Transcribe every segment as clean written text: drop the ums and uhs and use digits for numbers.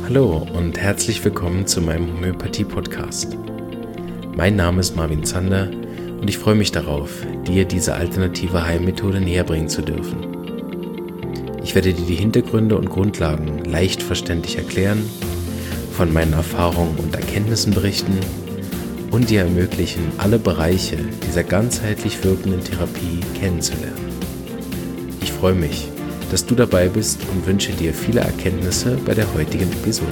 Hallo und herzlich willkommen zu meinem Homöopathie-Podcast. Mein Name ist Marvin Zander und ich freue mich darauf, dir diese alternative Heilmethode näherbringen zu dürfen. Ich werde dir die Hintergründe und Grundlagen leicht verständlich erklären, von meinen Erfahrungen und Erkenntnissen berichten und dir ermöglichen, alle Bereiche dieser ganzheitlich wirkenden Therapie kennenzulernen. Ich freue mich, dass du dabei bist und wünsche dir viele Erkenntnisse bei der heutigen Episode.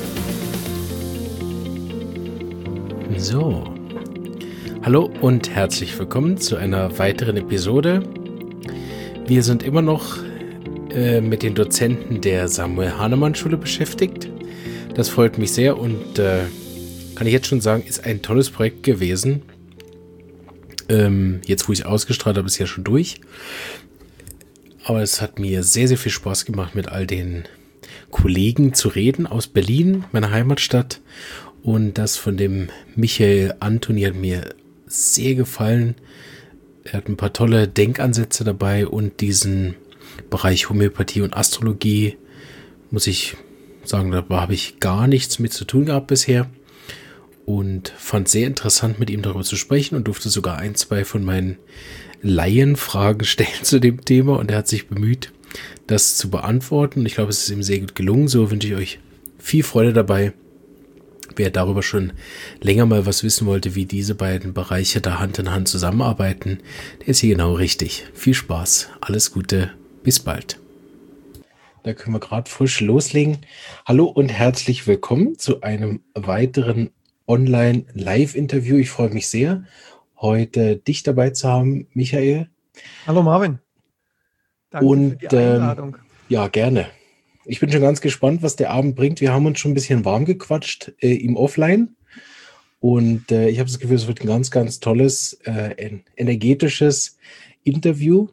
So, hallo und herzlich willkommen zu einer weiteren Episode. Wir sind immer noch mit den Dozenten der Samuel-Hahnemann-Schule beschäftigt. Das freut mich sehr und kann ich jetzt schon sagen, ist ein tolles Projekt gewesen. Jetzt, wo ich es ausgestrahlt habe, ist ja schon durch. Aber es hat mir sehr, sehr viel Spaß gemacht, mit all den Kollegen zu reden aus Berlin, meiner Heimatstadt. Und das von dem Michael Antoni hat mir sehr gefallen. Er hat ein paar tolle Denkansätze dabei und diesen Bereich Homöopathie und Astrologie, muss ich sagen, da habe ich gar nichts mit zu tun gehabt bisher. Und fand sehr interessant, mit ihm darüber zu sprechen und durfte sogar ein, zwei von meinen Laienfragen stellen zu dem Thema. Und er hat sich bemüht, das zu beantworten. Und ich glaube, es ist ihm sehr gut gelungen. So wünsche ich euch viel Freude dabei. Wer darüber schon länger mal was wissen wollte, wie diese beiden Bereiche da Hand in Hand zusammenarbeiten, der ist hier genau richtig. Viel Spaß, alles Gute, bis bald. Da können wir gerade frisch loslegen. Hallo und herzlich willkommen zu einem weiteren Online-Live-Interview. Ich freue mich sehr, heute dich dabei zu haben, Michael. Hallo Marvin. Danke für die Einladung. Ja, gerne. Ich bin schon ganz gespannt, was der Abend bringt. Wir haben uns schon ein bisschen warm gequatscht im Offline. Und ich habe das Gefühl, es wird ein ganz, ganz tolles, energetisches Interview.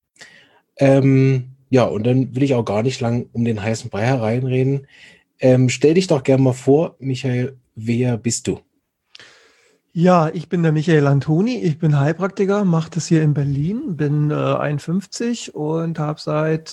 Ja, und dann will ich auch gar nicht lang um den heißen Brei hereinreden. Stell dich doch gerne mal vor, Michael, wer bist du? Ja, ich bin der Michael Antoni, ich bin Heilpraktiker, mache das hier in Berlin, bin 51 und habe seit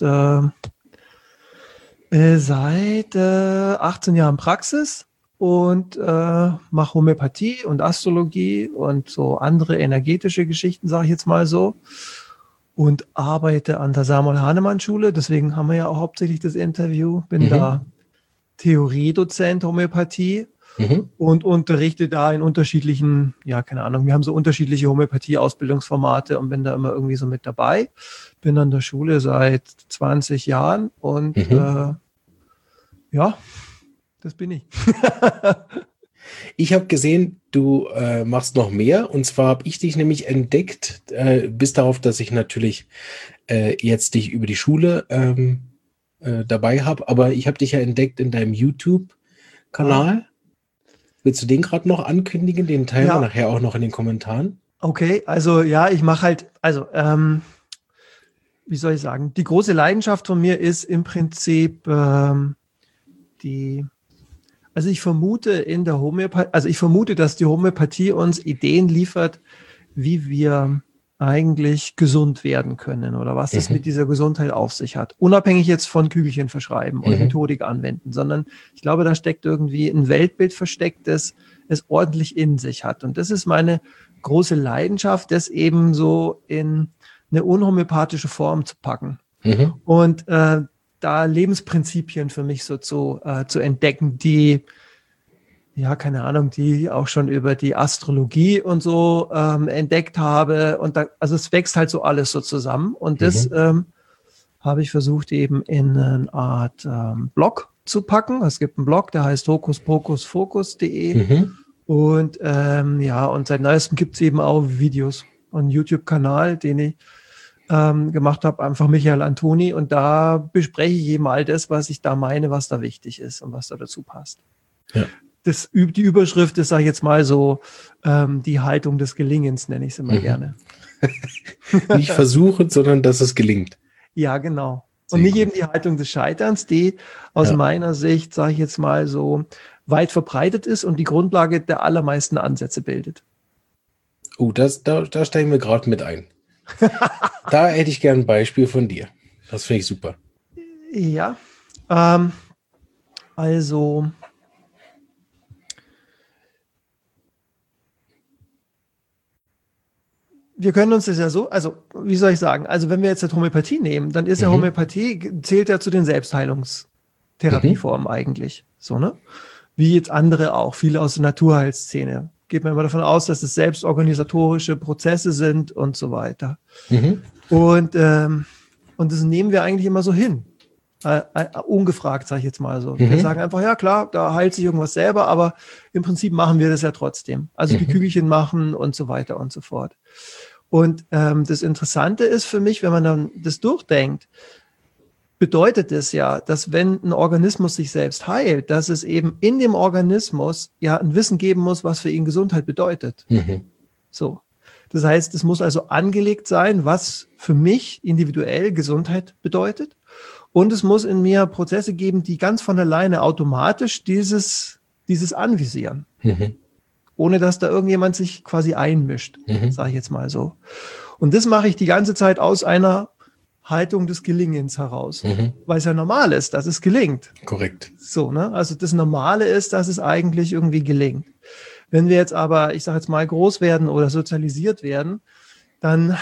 18 Jahren Praxis und mache Homöopathie und Astrologie und so andere energetische Geschichten, sage ich jetzt mal so. Und arbeite an der Samuel-Hahnemann-Schule, deswegen haben wir ja auch hauptsächlich das Interview. Bin da Theoriedozent Homöopathie und unterrichte da in unterschiedlichen, ja, keine Ahnung, wir haben so unterschiedliche Homöopathie-Ausbildungsformate und bin da immer irgendwie so mit dabei. Bin an der Schule seit 20 Jahren und ja, das bin ich. Ich habe gesehen, du machst noch mehr, und zwar habe ich dich nämlich entdeckt, bis darauf, dass ich natürlich jetzt dich über die Schule dabei habe, aber ich habe dich ja entdeckt in deinem YouTube-Kanal. Willst du den gerade noch ankündigen? Den teilen wir nachher auch noch in den Kommentaren. Okay, also ja, ich mache halt, also wie soll ich sagen, die große Leidenschaft von mir ist im Prinzip also ich vermute dass die Homöopathie uns Ideen liefert, wie wir eigentlich gesund werden können oder was es mit dieser Gesundheit auf sich hat. Unabhängig jetzt von Kügelchen verschreiben und Methodik anwenden, sondern ich glaube, da steckt irgendwie ein Weltbild versteckt, das es ordentlich in sich hat. Und das ist meine große Leidenschaft, das eben so in eine unhomöopathische Form zu packen. Und da Lebensprinzipien für mich so zu entdecken, die, ja, keine Ahnung, die auch schon über die Astrologie und so entdeckt habe. Und da, also es wächst halt so alles so zusammen. Und das habe ich versucht eben in eine Art Blog zu packen. Es gibt einen Blog, der heißt hokuspokusfokus.de. Und ja, und seit neuestem gibt es eben auch Videos und einen YouTube-Kanal, den ich gemacht habe, einfach Michael Antoni. Und da bespreche ich eben all das, was ich da meine, was da wichtig ist und was da dazu passt. Ja. Die Überschrift ist, sage ich jetzt mal so, die Haltung des Gelingens, nenne ich es immer gerne. Nicht versuchen, sondern dass es gelingt. Ja, genau. Und nicht eben die Haltung des Scheiterns, die aus meiner Sicht, sage ich jetzt mal so, weit verbreitet ist und die Grundlage der allermeisten Ansätze bildet. Oh, da steigen wir gerade mit ein. Da hätte ich gern ein Beispiel von dir. Das finde ich super. Ja, Also, wir können uns das ja so, also wie soll ich sagen, also wenn wir jetzt die Homöopathie nehmen, dann ist ja Homöopathie, zählt ja zu den Selbstheilungstherapieformen eigentlich, so, ne? Wie jetzt andere auch, viele aus der Naturheilszene. Geht man immer davon aus, dass es selbstorganisatorische Prozesse sind und so weiter. Und das nehmen wir eigentlich immer so hin. Ungefragt, sage ich jetzt mal so. Wir sagen einfach, ja klar, da heilt sich irgendwas selber, aber im Prinzip machen wir das ja trotzdem. Also die Kügelchen machen und so weiter und so fort. Und das Interessante ist für mich, wenn man dann das durchdenkt, bedeutet es ja, dass wenn ein Organismus sich selbst heilt, dass es eben in dem Organismus ja ein Wissen geben muss, was für ihn Gesundheit bedeutet. So. Das heißt, es muss also angelegt sein, was für mich individuell Gesundheit bedeutet. Und es muss in mir Prozesse geben, die ganz von alleine automatisch dieses anvisieren. Ohne dass da irgendjemand sich quasi einmischt, sage ich jetzt mal so. Und das mache ich die ganze Zeit aus einer Haltung des Gelingens heraus, weil es ja normal ist, dass es gelingt. Korrekt. So, ne? Also das Normale ist, dass es eigentlich irgendwie gelingt. Wenn wir jetzt aber, ich sage jetzt mal, groß werden oder sozialisiert werden, dann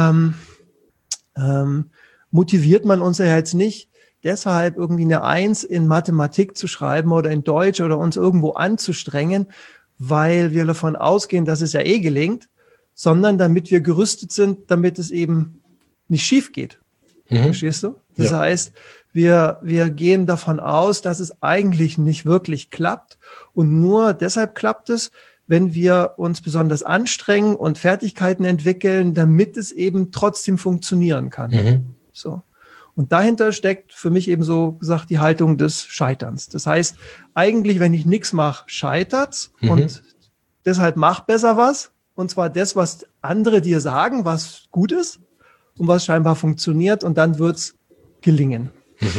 motiviert man uns ja jetzt nicht, deshalb irgendwie eine 1 in Mathematik zu schreiben oder in Deutsch oder uns irgendwo anzustrengen, weil wir davon ausgehen, dass es ja eh gelingt, sondern damit wir gerüstet sind, damit es eben nicht schief geht. Verstehst du? Das heißt, wir gehen davon aus, dass es eigentlich nicht wirklich klappt und nur deshalb klappt es, wenn wir uns besonders anstrengen und Fertigkeiten entwickeln, damit es eben trotzdem funktionieren kann. So. Und dahinter steckt für mich eben so gesagt die Haltung des Scheiterns. Das heißt, eigentlich, wenn ich nichts mache, scheitert's und deshalb mach besser was. Und zwar das, was andere dir sagen, was gut ist und was scheinbar funktioniert und dann wird's gelingen.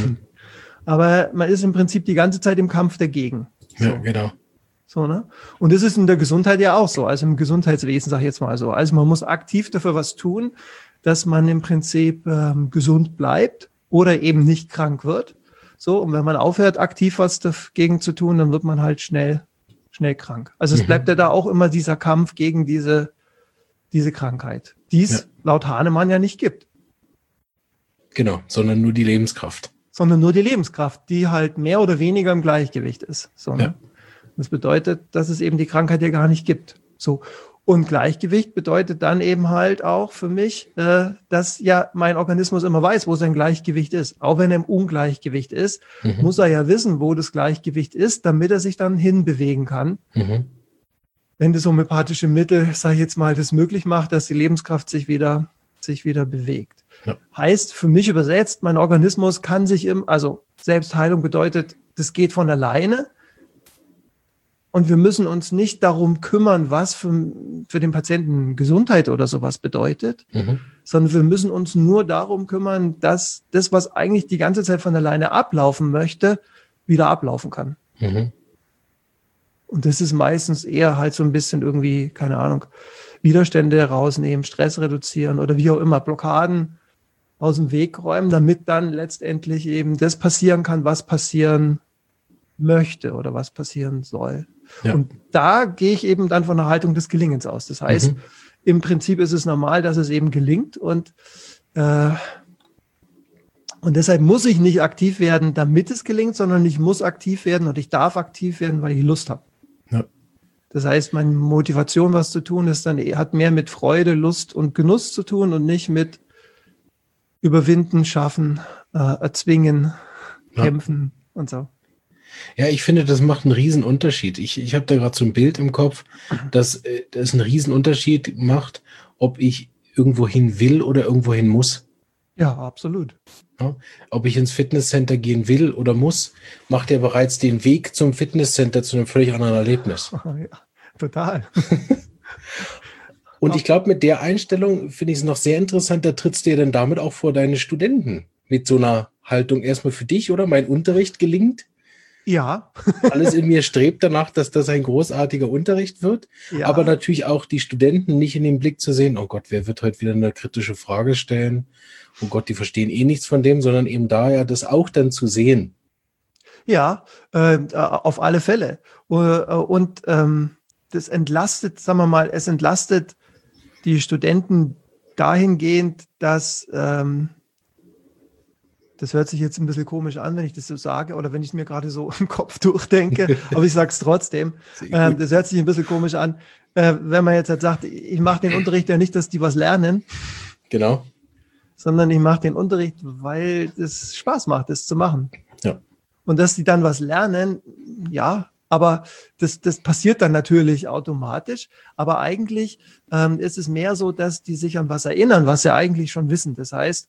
Aber man ist im Prinzip die ganze Zeit im Kampf dagegen. So. Ja, genau. So, ne? Und das ist in der Gesundheit ja auch so, also im Gesundheitswesen, sage ich jetzt mal so. Also man muss aktiv dafür was tun, dass man im Prinzip gesund bleibt oder eben nicht krank wird. So, und wenn man aufhört, aktiv was dagegen zu tun, dann wird man halt schnell krank. Also es bleibt ja da auch immer dieser Kampf gegen diese Krankheit, die es laut Hahnemann ja nicht gibt. Genau, sondern nur die Lebenskraft. Sondern nur die Lebenskraft, die halt mehr oder weniger im Gleichgewicht ist. So, ne? Ja. Das bedeutet, dass es eben die Krankheit ja gar nicht gibt. So. Und Gleichgewicht bedeutet dann eben halt auch für mich, dass ja mein Organismus immer weiß, wo sein Gleichgewicht ist. Auch wenn er im Ungleichgewicht ist, muss er ja wissen, wo das Gleichgewicht ist, damit er sich dann hinbewegen kann. Wenn das homöopathische Mittel, sage ich jetzt mal, das möglich macht, dass die Lebenskraft sich wieder bewegt. Ja. Heißt für mich übersetzt, mein Organismus kann sich also Selbstheilung bedeutet, das geht von alleine. Und wir müssen uns nicht darum kümmern, was für den Patienten Gesundheit oder sowas bedeutet, sondern wir müssen uns nur darum kümmern, dass das, was eigentlich die ganze Zeit von alleine ablaufen möchte, wieder ablaufen kann. Und das ist meistens eher halt so ein bisschen irgendwie, keine Ahnung, Widerstände rausnehmen, Stress reduzieren oder wie auch immer, Blockaden aus dem Weg räumen, damit dann letztendlich eben das passieren kann, was passieren möchte oder was passieren soll. Ja. Und da gehe ich eben dann von der Haltung des Gelingens aus. Das heißt, im Prinzip ist es normal, dass es eben gelingt und deshalb muss ich nicht aktiv werden, damit es gelingt, sondern ich muss aktiv werden und ich darf aktiv werden, weil ich Lust habe. Ja. Das heißt, meine Motivation, was zu tun, hat mehr mit Freude, Lust und Genuss zu tun und nicht mit überwinden, schaffen, erzwingen, kämpfen und so. Ja, ich finde, das macht einen riesen Unterschied. Ich habe da gerade so ein Bild im Kopf, dass das einen riesen Unterschied macht, ob ich irgendwo hin will oder irgendwo hin muss. Ja, absolut. Ja, ob ich ins Fitnesscenter gehen will oder muss, macht ja bereits den Weg zum Fitnesscenter zu einem völlig anderen Erlebnis. Ja, total. Und ich glaube, mit der Einstellung finde ich es noch sehr interessant, da trittst du ja dann damit auch vor deine Studenten mit so einer Haltung erstmal für dich, oder? Mein Unterricht gelingt. Ja. Alles in mir strebt danach, dass das ein großartiger Unterricht wird. Ja. Aber natürlich auch die Studenten nicht in den Blick zu sehen, oh Gott, wer wird heute wieder eine kritische Frage stellen? Oh Gott, die verstehen eh nichts von dem, sondern eben da ja das auch dann zu sehen. Ja, auf alle Fälle. Und das entlastet, sagen wir mal, es entlastet die Studenten dahingehend, dass das hört sich jetzt ein bisschen komisch an, wenn ich das so sage oder wenn ich es mir gerade so im Kopf durchdenke, aber ich sage es trotzdem. Das hört sich ein bisschen komisch an, wenn man jetzt halt sagt, ich mache den Unterricht ja nicht, dass die was lernen. Genau. Sondern ich mache den Unterricht, weil es Spaß macht, das zu machen. Ja. Und dass die dann was lernen, ja, aber das passiert dann natürlich automatisch. Aber eigentlich ist es mehr so, dass die sich an was erinnern, was sie eigentlich schon wissen. Das heißt,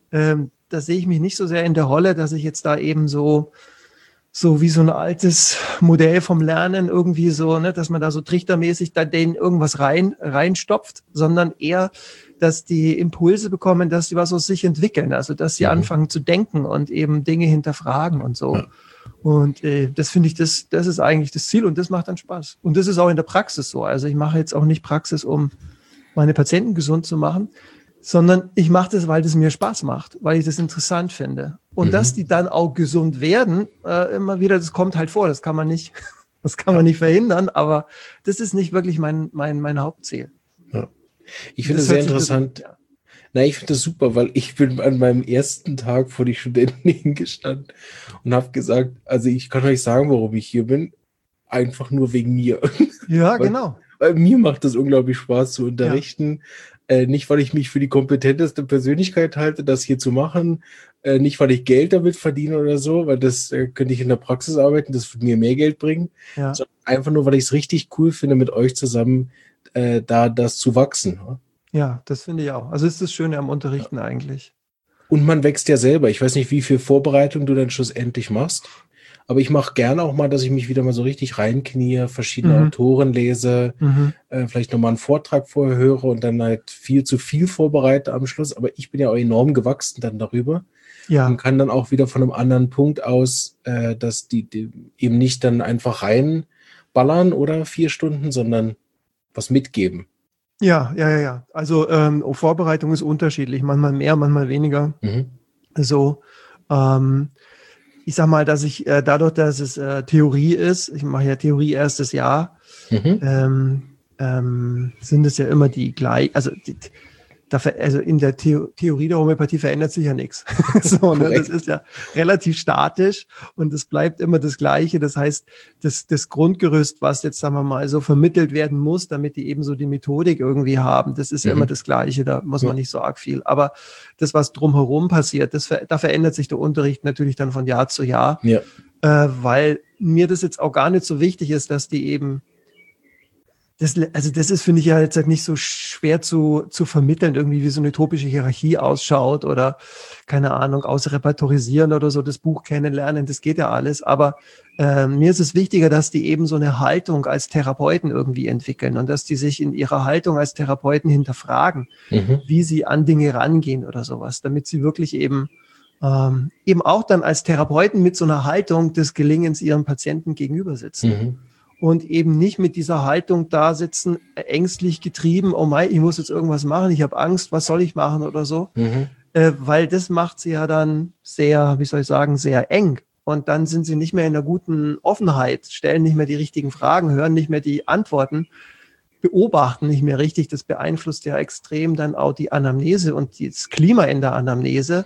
da sehe ich mich nicht so sehr in der Rolle, dass ich jetzt da eben so wie so ein altes Modell vom Lernen irgendwie so, ne, dass man da so trichtermäßig da denen irgendwas reinstopft, sondern eher, dass die Impulse bekommen, dass sie was aus sich entwickeln, also dass sie anfangen zu denken und eben Dinge hinterfragen und so. Ja. Und das finde ich, das ist eigentlich das Ziel und das macht dann Spaß. Und das ist auch in der Praxis so. Also ich mache jetzt auch nicht Praxis, um meine Patienten gesund zu machen, sondern ich mache das, weil das mir Spaß macht, weil ich das interessant finde. Und dass die dann auch gesund werden, immer wieder, das kommt halt vor, das kann man nicht verhindern, aber das ist nicht wirklich mein Hauptziel. Ja. Ich finde das sehr interessant. Ja. Na, ich finde das super, weil ich bin an meinem ersten Tag vor die Studenten hingestanden und habe gesagt, also ich kann euch sagen, warum ich hier bin, einfach nur wegen mir. Ja, genau. Weil mir macht das unglaublich Spaß zu unterrichten. Ja. Nicht, weil ich mich für die kompetenteste Persönlichkeit halte, das hier zu machen. Nicht, weil ich Geld damit verdiene oder so, weil das könnte ich in der Praxis arbeiten, das würde mir mehr Geld bringen. Ja. Sondern einfach nur, weil ich es richtig cool finde, mit euch zusammen da das zu wachsen. Ja, das finde ich auch. Also ist das Schöne am Unterrichten eigentlich. Und man wächst ja selber. Ich weiß nicht, wie viel Vorbereitung du dann schlussendlich machst. Aber ich mache gerne auch mal, dass ich mich wieder mal so richtig reinknie, verschiedene Autoren lese, vielleicht nochmal einen Vortrag vorher höre und dann halt viel zu viel vorbereite am Schluss. Aber ich bin ja auch enorm gewachsen dann darüber. Ja. Und kann dann auch wieder von einem anderen Punkt aus, dass die eben nicht dann einfach reinballern oder 4 Stunden, sondern was mitgeben. Ja. Also Vorbereitung ist unterschiedlich, manchmal mehr, manchmal weniger. So, ich sag mal, dass ich dadurch, dass es Theorie ist, ich mache ja Theorie erstes Jahr, sind es ja immer die gleich, also in der Theorie der Homöopathie verändert sich ja nichts. So, ne? Das ist ja relativ statisch und es bleibt immer das Gleiche. Das heißt, das Grundgerüst, was jetzt, sagen wir mal, so vermittelt werden muss, damit die eben so die Methodik irgendwie haben, das ist ja immer das Gleiche. Da muss man nicht so arg viel. Aber das, was drumherum passiert, da verändert sich der Unterricht natürlich dann von Jahr zu Jahr, weil mir das jetzt auch gar nicht so wichtig ist, dass die eben das ist, finde ich ja jetzt halt nicht so schwer zu vermitteln, irgendwie wie so eine utopische Hierarchie ausschaut oder, keine Ahnung, ausrepertorisieren oder so, das Buch kennenlernen, das geht ja alles. Aber mir ist es wichtiger, dass die eben so eine Haltung als Therapeuten irgendwie entwickeln und dass die sich in ihrer Haltung als Therapeuten hinterfragen, wie sie an Dinge rangehen oder sowas, damit sie wirklich eben auch dann als Therapeuten mit so einer Haltung des Gelingens ihren Patienten gegenüber sitzen. Und eben nicht mit dieser Haltung da sitzen, ängstlich getrieben, oh mein, ich muss jetzt irgendwas machen, ich habe Angst, was soll ich machen oder so. Weil das macht sie ja dann sehr, wie soll ich sagen, sehr eng. Und dann sind sie nicht mehr in einer guten Offenheit, stellen nicht mehr die richtigen Fragen, hören nicht mehr die Antworten, beobachten nicht mehr richtig. Das beeinflusst ja extrem dann auch die Anamnese und das Klima in der Anamnese.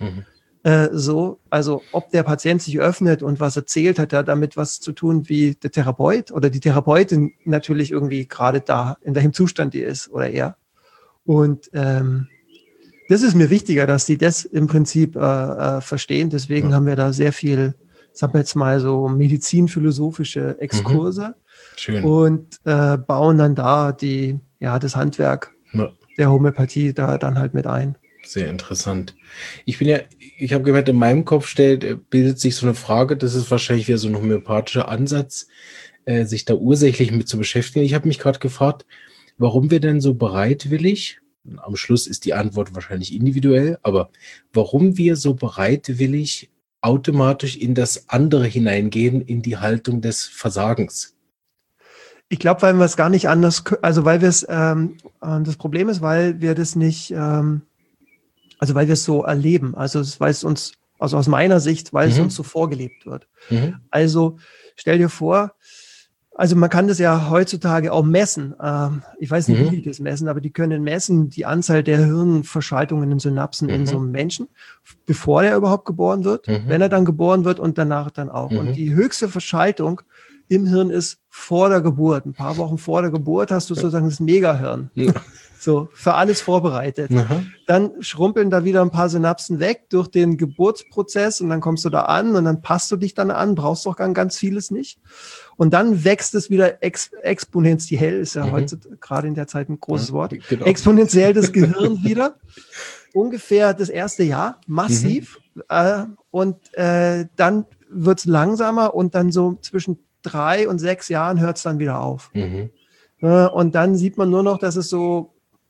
Also ob der Patient sich öffnet und was erzählt, hat ja damit was zu tun, wie der Therapeut oder die Therapeutin natürlich irgendwie gerade da, in welchem Zustand die ist oder er. Und das ist mir wichtiger, dass die das im Prinzip verstehen. Deswegen haben wir da sehr viel, sagen wir jetzt mal so medizinphilosophische Exkurse und bauen dann da das Handwerk der Homöopathie da dann halt mit ein. Sehr interessant. Ich habe gemerkt, in meinem Kopf bildet sich so eine Frage, das ist wahrscheinlich wieder so ein homöopathischer Ansatz, sich da ursächlich mit zu beschäftigen. Ich habe mich gerade gefragt, warum wir denn so bereitwillig, am Schluss ist die Antwort wahrscheinlich individuell, aber warum wir so bereitwillig automatisch in das andere hineingehen, in die Haltung des Versagens. Ich glaube, weil wir es gar nicht anders, also weil wir es, das Problem ist, weil wir das nicht, also weil wir es so erleben, also weil es uns Also aus meiner Sicht, weil es uns so vorgelebt wird. Also stell dir vor, also man kann das ja heutzutage auch messen. Ich weiß nicht, wie die das messen, aber die können messen die Anzahl der Hirnverschaltungen in Synapsen in so einem Menschen, bevor er überhaupt geboren wird, wenn er dann geboren wird und danach dann auch. Und die höchste Verschaltung im Hirn ist vor der Geburt. Ein paar Wochen vor der Geburt hast du sozusagen das Megahirn. So, für alles vorbereitet. Dann schrumpeln da wieder ein paar Synapsen weg durch den Geburtsprozess und dann kommst du da an und dann passt du dich dann an, brauchst doch ganz vieles nicht. Und dann wächst es wieder exponentiell, ist ja heute gerade in der Zeit ein großes Wort, genau. Exponentiell das Gehirn wieder. Ungefähr das erste Jahr, massiv. Und dann wird es langsamer und dann so zwischen 3 und 6 Jahren hört es dann wieder auf. Und dann sieht man nur noch, dass es so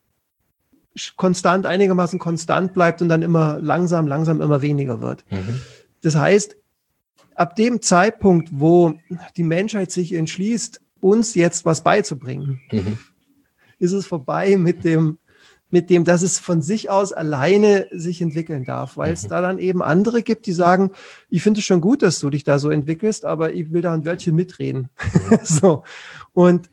einigermaßen konstant bleibt und dann immer langsam immer weniger wird. Das heißt, ab dem Zeitpunkt, wo die Menschheit sich entschließt, uns jetzt was beizubringen, ist es vorbei mit dem, dass es von sich aus alleine sich entwickeln darf, weil es da dann eben andere gibt, die sagen, ich finde es schon gut, dass du dich da so entwickelst, aber ich will da ein Wörtchen mitreden. So. Und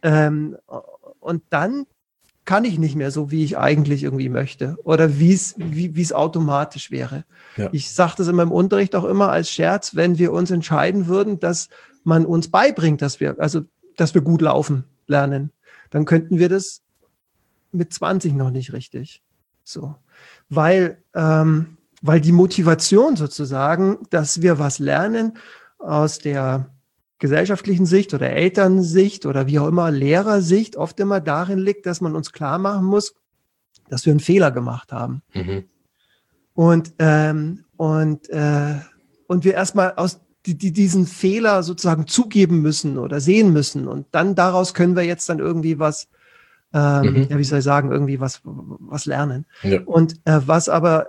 dann kann ich nicht mehr so, wie ich eigentlich irgendwie möchte oder wie es automatisch wäre. Ja. Ich sage das in meinem Unterricht auch immer als Scherz, wenn wir uns entscheiden würden, dass man uns beibringt, dass wir gut laufen lernen, dann könnten wir das mit 20 noch nicht richtig. So. Weil die Motivation sozusagen, dass wir was lernen aus der gesellschaftlichen Sicht oder Elternsicht oder wie auch immer Lehrersicht oft immer darin liegt, dass man uns klar machen muss, dass wir einen Fehler gemacht haben. Und wir erstmal diesen Fehler sozusagen zugeben müssen oder sehen müssen und dann daraus können wir jetzt dann irgendwie was wie soll ich sagen, irgendwie was lernen. Ja. Und was aber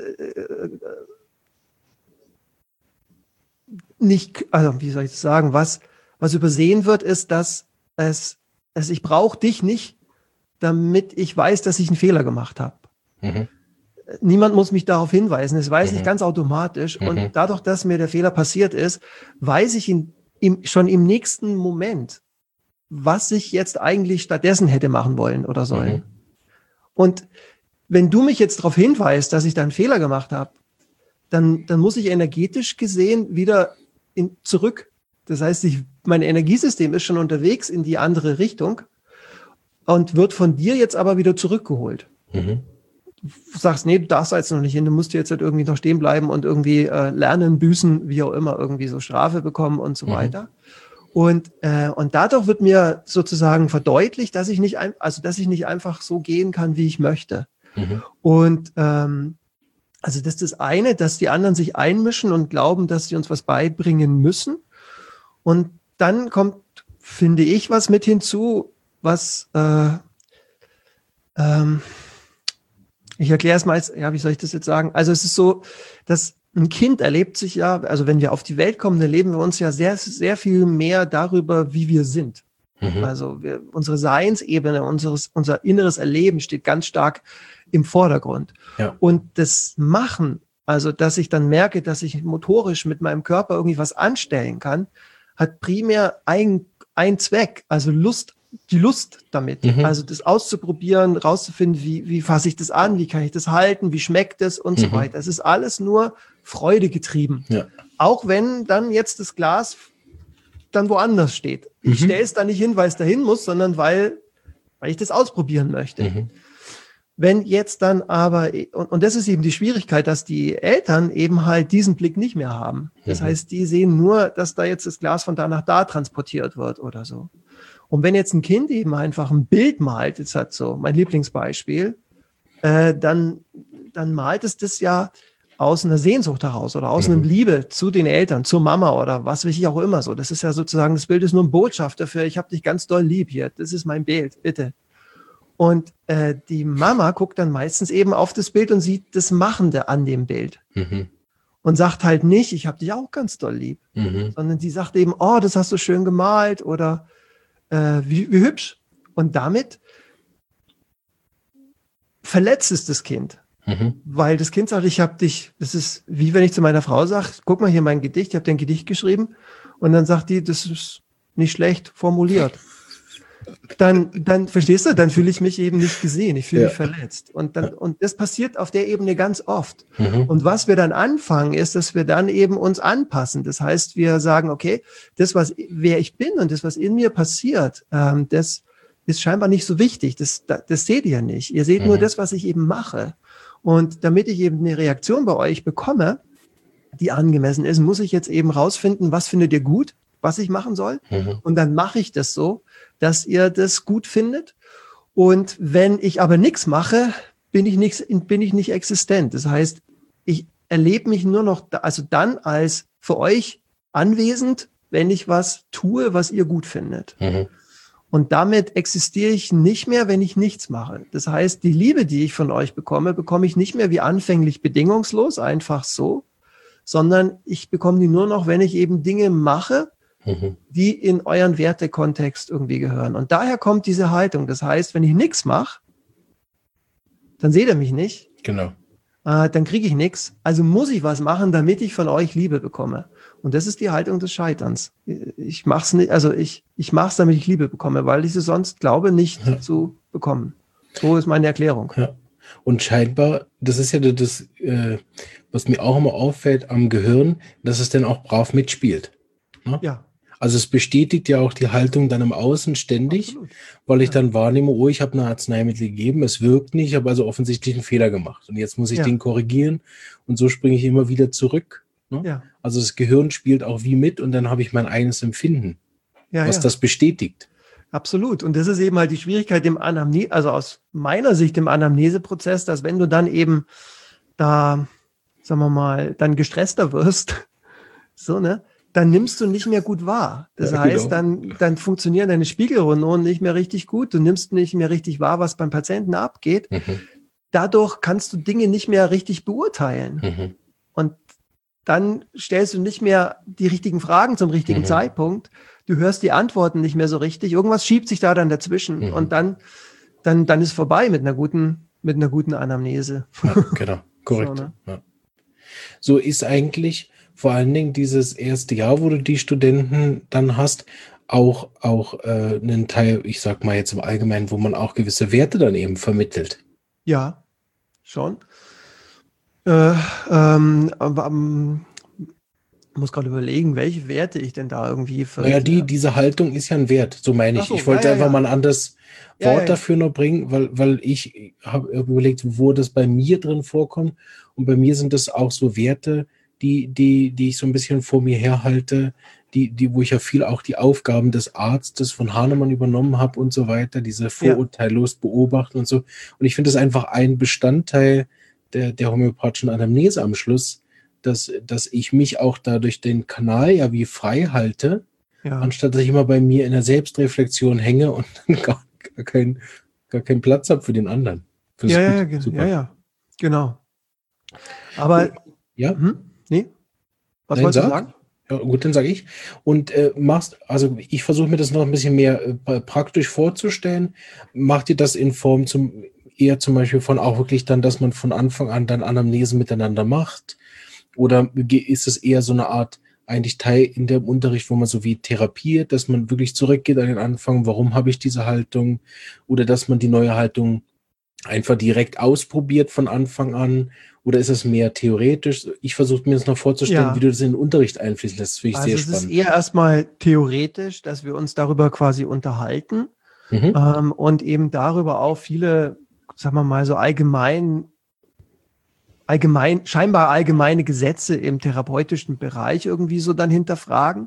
nicht, also wie soll ich das sagen, was übersehen wird, ist, dass ich brauche dich nicht, damit ich weiß, dass ich einen Fehler gemacht habe. Niemand muss mich darauf hinweisen, es weiß ich ganz automatisch. Und dadurch, dass mir der Fehler passiert ist, weiß ich schon im nächsten Moment, was ich jetzt eigentlich stattdessen hätte machen wollen oder sollen. Und wenn du mich jetzt darauf hinweist, dass ich da einen Fehler gemacht habe, dann muss ich energetisch gesehen wieder zurück. Das heißt, mein Energiesystem ist schon unterwegs in die andere Richtung und wird von dir jetzt aber wieder zurückgeholt. Du sagst, nee, du darfst jetzt noch nicht hin, du musst jetzt halt irgendwie noch stehen bleiben und irgendwie lernen, büßen, wie auch immer, irgendwie so Strafe bekommen und so weiter. Und dadurch wird mir sozusagen verdeutlicht, dass ich nicht einfach so gehen kann, wie ich möchte. Und also das ist das eine, dass die anderen sich einmischen und glauben, dass sie uns was beibringen müssen. Und dann kommt, finde ich, was mit hinzu, was ich erkläre es mal, wie soll ich das jetzt sagen? Also es ist so, dass ein Kind erlebt sich ja, also wenn wir auf die Welt kommen, erleben wir uns ja sehr, sehr viel mehr darüber, wie wir sind. Also unsere Seinsebene, unser inneres Erleben steht ganz stark im Vordergrund. Ja. Und das Machen, also dass ich dann merke, dass ich motorisch mit meinem Körper irgendwie was anstellen kann, hat primär ein Zweck, also die Lust damit. Also das auszuprobieren, rauszufinden, wie fasse ich das an, wie kann ich das halten, wie schmeckt es und so weiter. Es ist alles nur Freude getrieben. Ja. Auch wenn dann jetzt das Glas dann woanders steht. Ich stelle es da nicht hin, weil es dahin muss, sondern weil ich das ausprobieren möchte. Wenn jetzt dann aber, und das ist eben die Schwierigkeit, dass die Eltern eben halt diesen Blick nicht mehr haben. Das heißt, die sehen nur, dass da jetzt das Glas von da nach da transportiert wird oder so. Und wenn jetzt ein Kind eben einfach ein Bild malt, jetzt hat so mein Lieblingsbeispiel, dann malt es das ja aus einer Sehnsucht heraus oder aus einer Liebe zu den Eltern, zur Mama oder was weiß ich auch immer so. Das ist ja sozusagen, das Bild ist nur ein Botschafter für, ich habe dich ganz doll lieb hier, das ist mein Bild, bitte. Und die Mama guckt dann meistens eben auf das Bild und sieht das Machende an dem Bild. Und sagt halt nicht, ich habe dich auch ganz doll lieb, sondern die sagt eben, oh, das hast du schön gemalt oder wie hübsch. Und damit verletzt es das Kind. Weil das Kind sagt, ich habe dich, das ist wie wenn ich zu meiner Frau sage, guck mal hier mein Gedicht, ich habe dir ein Gedicht geschrieben und dann sagt die, das ist nicht schlecht formuliert. Dann verstehst du, dann fühle ich mich eben nicht gesehen, ich fühle mich verletzt. Und das passiert auf der Ebene ganz oft. Und was wir dann anfangen, ist, dass wir dann eben uns anpassen. Das heißt, wir sagen, okay, wer ich bin und das, was in mir passiert, das ist scheinbar nicht so wichtig. Das seht ihr nicht. Ihr seht nur das, was ich eben mache. Und damit ich eben eine Reaktion bei euch bekomme, die angemessen ist, muss ich jetzt eben rausfinden, was findet ihr gut, was ich machen soll. Und dann mache ich das so, dass ihr das gut findet. Und wenn ich aber nichts mache, bin ich nicht existent. Das heißt, ich erlebe mich nur noch, also dann als für euch anwesend, wenn ich was tue, was ihr gut findet. Und damit existiere ich nicht mehr, wenn ich nichts mache. Das heißt, die Liebe, die ich von euch bekomme ich nicht mehr wie anfänglich bedingungslos, einfach so, sondern ich bekomme die nur noch, wenn ich eben Dinge mache, die in euren Wertekontext irgendwie gehören. Und daher kommt diese Haltung. Das heißt, wenn ich nichts mache, dann seht ihr mich nicht. Genau. Dann kriege ich nichts. Also muss ich was machen, damit ich von euch Liebe bekomme. Und das ist die Haltung des Scheiterns. Ich mache es, damit ich Liebe bekomme, weil ich es sonst glaube, nicht zu bekommen. So ist meine Erklärung. Ja. Und scheinbar, das ist ja das, was mir auch immer auffällt am Gehirn, dass es dann auch brav mitspielt. Ne? Ja. Also es bestätigt ja auch die Haltung dann im Außen ständig, absolut, weil ich dann wahrnehme, ich habe eine Arzneimittel gegeben, es wirkt nicht, ich habe also offensichtlich einen Fehler gemacht und jetzt muss ich den korrigieren und so springe ich immer wieder zurück. Ne? Ja. Also das Gehirn spielt auch wie mit und dann habe ich mein eigenes Empfinden, was das bestätigt. Absolut. Und das ist eben halt die Schwierigkeit im also aus meiner Sicht im Anamneseprozess, dass wenn du dann eben da, sagen wir mal, dann gestresster wirst, so, ne, dann nimmst du nicht mehr gut wahr. Das heißt, dann funktionieren deine Spiegelrundonen nicht mehr richtig gut. Du nimmst nicht mehr richtig wahr, was beim Patienten abgeht. Dadurch kannst du Dinge nicht mehr richtig beurteilen. Und dann stellst du nicht mehr die richtigen Fragen zum richtigen Zeitpunkt. Du hörst die Antworten nicht mehr so richtig. Irgendwas schiebt sich da dann dazwischen. Und dann ist vorbei mit einer guten Anamnese. Ja, genau, korrekt. So, ne? Ja. So ist eigentlich vor allen Dingen dieses erste Jahr, wo du die Studenten dann hast, auch einen Teil, ich sag mal jetzt im Allgemeinen, wo man auch gewisse Werte dann eben vermittelt. Ja, schon. Muss gerade überlegen, welche Werte ich denn da irgendwie vermittle. Diese Haltung ist ja ein Wert, so meine ich. So, ich wollte einfach mal ein anderes Wort dafür noch bringen, weil ich habe überlegt, wo das bei mir drin vorkommt. Und bei mir sind das auch so Werte, die ich so ein bisschen vor mir herhalte, wo ich ja viel auch die Aufgaben des Arztes von Hahnemann übernommen habe und so weiter, diese vorurteillos beobachten und so. Und ich finde das einfach ein Bestandteil der homöopathischen Anamnese am Schluss, dass ich mich auch da durch den Kanal ja wie frei halte, anstatt dass ich immer bei mir in der Selbstreflexion hänge und gar keinen Platz habe für den anderen. Ja, genau. Aber nee, was wolltest du sagen? Ja, gut, dann sage ich. Und ich versuche mir das noch ein bisschen mehr praktisch vorzustellen. Macht ihr das in Form eher zum Beispiel von auch wirklich dann, dass man von Anfang an dann Anamnesen miteinander macht? Oder ist es eher so eine Art eigentlich Teil in dem Unterricht, wo man so wie therapiert, dass man wirklich zurückgeht an den Anfang, warum habe ich diese Haltung? Oder dass man die neue Haltung einfach direkt ausprobiert von Anfang an? Oder ist es mehr theoretisch? Ich versuche mir das noch vorzustellen, wie du das in den Unterricht einfließen lässt. Das finde ich sehr spannend. Es ist eher erstmal theoretisch, dass wir uns darüber quasi unterhalten und eben darüber auch viele, sagen wir mal so scheinbar allgemeine Gesetze im therapeutischen Bereich irgendwie so dann hinterfragen.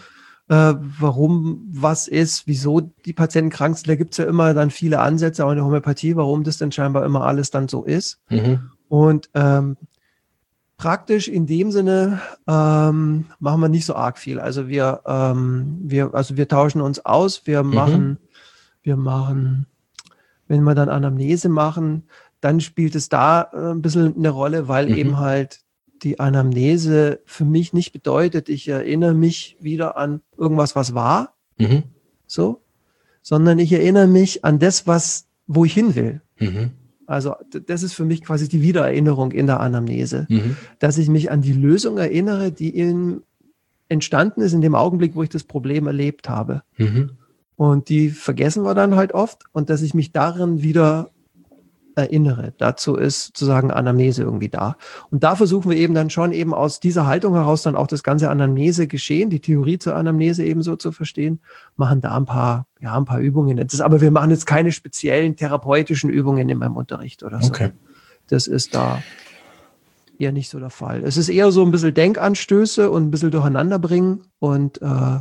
Warum was ist, wieso die Patienten krank sind. Da gibt es ja immer dann viele Ansätze auch in der Homöopathie, warum das denn scheinbar immer alles dann so ist. Und praktisch in dem Sinne machen wir nicht so arg viel. Also wir tauschen uns aus, wir machen, wenn wir dann Anamnese machen, dann spielt es da ein bisschen eine Rolle, weil eben halt die Anamnese für mich nicht bedeutet, ich erinnere mich wieder an irgendwas, was war, sondern ich erinnere mich an das, wo ich hin will. Also das ist für mich quasi die Wiedererinnerung in der Anamnese, dass ich mich an die Lösung erinnere, die entstanden ist in dem Augenblick, wo ich das Problem erlebt habe. Und die vergessen wir dann halt oft und dass ich mich daran wieder erinnere. Dazu ist sozusagen Anamnese irgendwie da. Und da versuchen wir eben dann schon eben aus dieser Haltung heraus dann auch das ganze Anamnese-Geschehen, die Theorie zur Anamnese ebenso zu verstehen, machen da ein paar Übungen. Aber wir machen jetzt keine speziellen therapeutischen Übungen in meinem Unterricht oder so. Okay. Das ist da eher nicht so der Fall. Es ist eher so ein bisschen Denkanstöße und ein bisschen durcheinander bringen und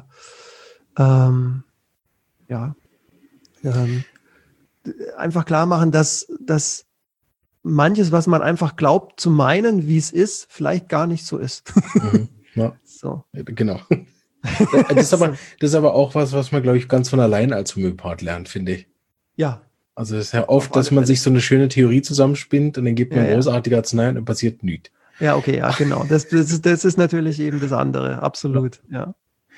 einfach klar machen, dass manches, was man einfach glaubt zu meinen, wie es ist, vielleicht gar nicht so ist. Ja. So. Genau. Das ist aber auch was man, glaube ich, ganz von allein als Homöopath lernt, finde ich. Ja. Also es ist ja oft, dass man sich so eine schöne Theorie zusammenspinnt und dann gibt man großartige Arznei und dann passiert nichts. Ja, okay, ja, genau. Das ist natürlich eben das andere, absolut, ja.